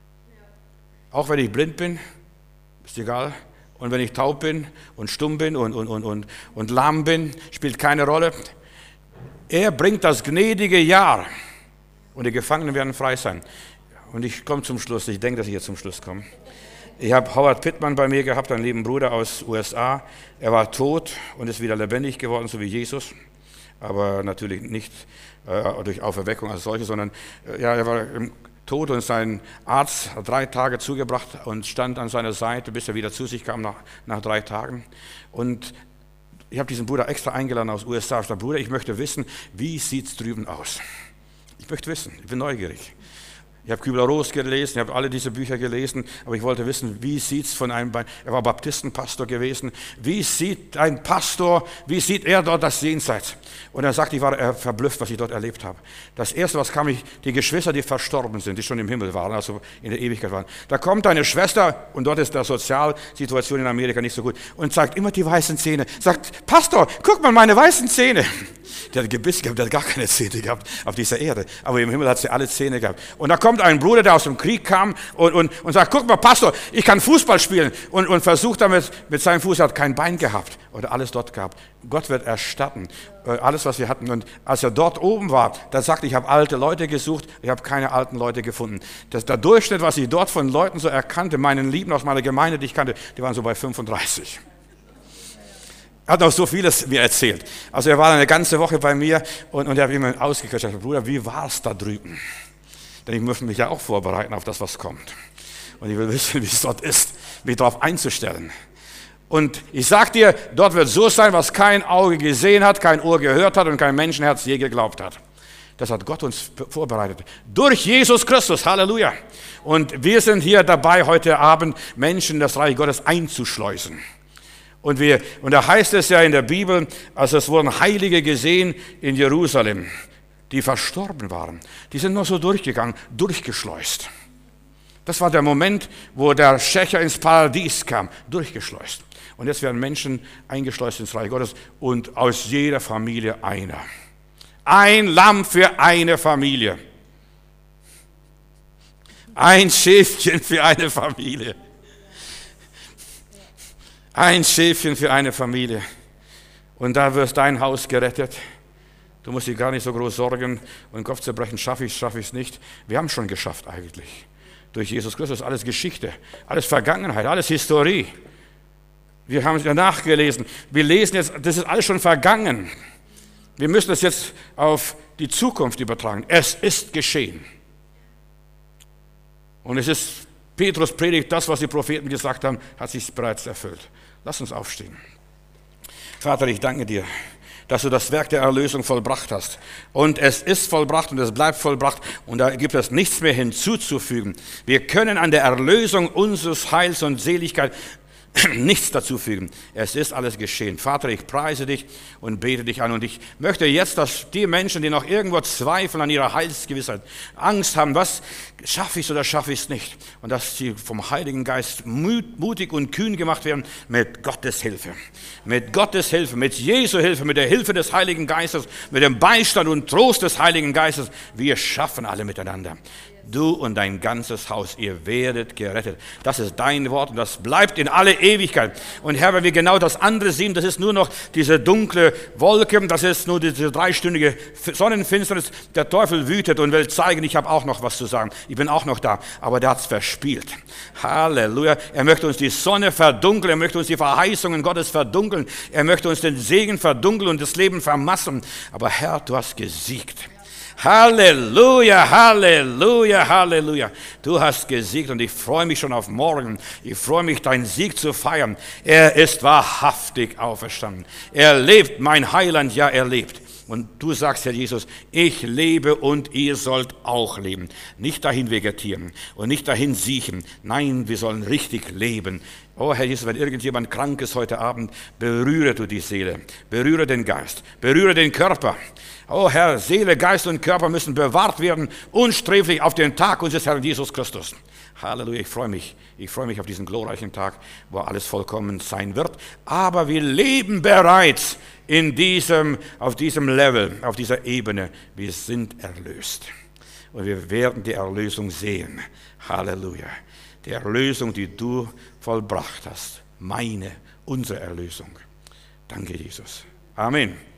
Auch wenn ich blind bin, ist egal. Und wenn ich taub bin und stumm bin und lahm bin, spielt keine Rolle. Er bringt das gnädige Jahr und die Gefangenen werden frei sein. Und ich komme zum Schluss, ich denke, dass ich jetzt zum Schluss komme. Ich habe Howard Pittman bei mir gehabt, einen lieben Bruder aus USA. Er war tot und ist wieder lebendig geworden, so wie Jesus. Aber natürlich nicht durch Auferweckung als solche, sondern er war tot und sein Arzt hat 3 Tage zugebracht und stand an seiner Seite, bis er wieder zu sich kam nach 3 Tagen. Und ich habe diesen Bruder extra eingeladen aus USA. Ich sage, Bruder, ich möchte wissen, wie sieht es drüben aus? Ich möchte wissen, ich bin neugierig. Ich habe Kübler-Ross gelesen, ich habe alle diese Bücher gelesen, aber ich wollte wissen, wie sieht es von einem, er war Baptistenpastor gewesen, wie sieht ein Pastor, wie sieht er dort das Jenseits? Und er sagt, ich war verblüfft, was ich dort erlebt habe. Das Erste, was kam, die Geschwister, die verstorben sind, die schon im Himmel waren, also in der Ewigkeit waren. Da kommt eine Schwester, und dort ist die Sozialsituation in Amerika nicht so gut, und zeigt immer die weißen Zähne. Sagt, Pastor, guck mal meine weißen Zähne. Der hat Gebiss gehabt, der hat gar keine Zähne gehabt auf dieser Erde. Aber im Himmel hat sie alle Zähne gehabt. Und da kommt ein Bruder, der aus dem Krieg kam und sagt, guck mal, Pastor, ich kann Fußball spielen. Und versucht damit, mit seinem Fuß, er hat kein Bein gehabt. Oder alles dort gehabt. Gott wird erstatten. Alles, was wir hatten. Und als er dort oben war, da sagte ich habe alte Leute gesucht, ich habe keine alten Leute gefunden. Der Durchschnitt, was ich dort von Leuten so erkannte, meinen Lieben aus meiner Gemeinde, die ich kannte, die waren so bei 35. Er hat auch so vieles mir erzählt. Also er war eine ganze Woche bei mir und er hat mir ausgequetscht. Ich sagte, Bruder, wie war es da drüben? Denn ich muss mich ja auch vorbereiten auf das, was kommt. Und ich will wissen, wie es dort ist, mich darauf einzustellen. Und ich sage dir, dort wird so sein, was kein Auge gesehen hat, kein Ohr gehört hat und kein Menschenherz je geglaubt hat. Das hat Gott uns vorbereitet. Durch Jesus Christus, Halleluja. Und wir sind hier dabei, heute Abend Menschen in das Reich Gottes einzuschleusen. Und da heißt es ja in der Bibel, also es wurden Heilige gesehen in Jerusalem, die verstorben waren. Die sind nur so durchgegangen, durchgeschleust. Das war der Moment, wo der Schächer ins Paradies kam, durchgeschleust. Und jetzt werden Menschen eingeschleust ins Reich Gottes und aus jeder Familie einer. Ein Lamm für eine Familie. Ein Schäfchen für eine Familie. Ein Schäfchen für eine Familie. Und da wird dein Haus gerettet. Du musst dir gar nicht so groß sorgen und den Kopf zerbrechen, schaffe ich es nicht. Wir haben es schon geschafft eigentlich. Durch Jesus Christus, alles Geschichte, alles Vergangenheit, alles Historie. Wir haben es ja nachgelesen. Wir lesen jetzt, das ist alles schon vergangen. Wir müssen es jetzt auf die Zukunft übertragen. Es ist geschehen. Und es ist, Petrus predigt, das, was die Propheten gesagt haben, hat sich bereits erfüllt. Lass uns aufstehen. Vater, ich danke dir, dass du das Werk der Erlösung vollbracht hast. Und es ist vollbracht und es bleibt vollbracht und da gibt es nichts mehr hinzuzufügen. Wir können an der Erlösung unseres Heils und Seligkeit nichts dazu fügen. Es ist alles geschehen. Vater, ich preise dich und bete dich an. Und ich möchte jetzt, dass die Menschen, die noch irgendwo zweifeln an ihrer Heilsgewissheit, Angst haben, was schaffe ich es oder schaffe ich es nicht? Und dass sie vom Heiligen Geist mutig und kühn gemacht werden mit Gottes Hilfe. Mit Gottes Hilfe, mit Jesu Hilfe, mit der Hilfe des Heiligen Geistes, mit dem Beistand und Trost des Heiligen Geistes. Wir schaffen alle miteinander. Du und dein ganzes Haus, ihr werdet gerettet. Das ist dein Wort und das bleibt in alle Ewigkeit. Und Herr, wenn wir genau das andere sehen, das ist nur noch diese dunkle Wolke, das ist nur diese 3-stündige Sonnenfinsternis. Der Teufel wütet und will zeigen, ich habe auch noch was zu sagen. Ich bin auch noch da. Aber der hat es verspielt. Halleluja. Er möchte uns die Sonne verdunkeln. Er möchte uns die Verheißungen Gottes verdunkeln. Er möchte uns den Segen verdunkeln und das Leben vermasseln. Aber Herr, du hast gesiegt. Halleluja, Halleluja, Halleluja. Du hast gesiegt und ich freue mich schon auf morgen. Ich freue mich, deinen Sieg zu feiern. Er ist wahrhaftig auferstanden. Er lebt, mein Heiland, ja, er lebt. Und du sagst, Herr Jesus, ich lebe und ihr sollt auch leben. Nicht dahin vegetieren und nicht dahin siechen. Nein, wir sollen richtig leben. Oh Herr Jesus, wenn irgendjemand krank ist heute Abend, berühre du die Seele, berühre den Geist, berühre den Körper. Oh Herr, Seele, Geist und Körper müssen bewahrt werden, unsträflich auf den Tag unseres Herrn Jesus Christus. Halleluja, ich freue mich auf diesen glorreichen Tag, wo alles vollkommen sein wird. Aber wir leben bereits auf diesem Level, auf dieser Ebene. Wir sind erlöst. Und wir werden die Erlösung sehen. Halleluja. Die Erlösung, die du vollbracht hast. Unsere Erlösung. Danke, Jesus. Amen.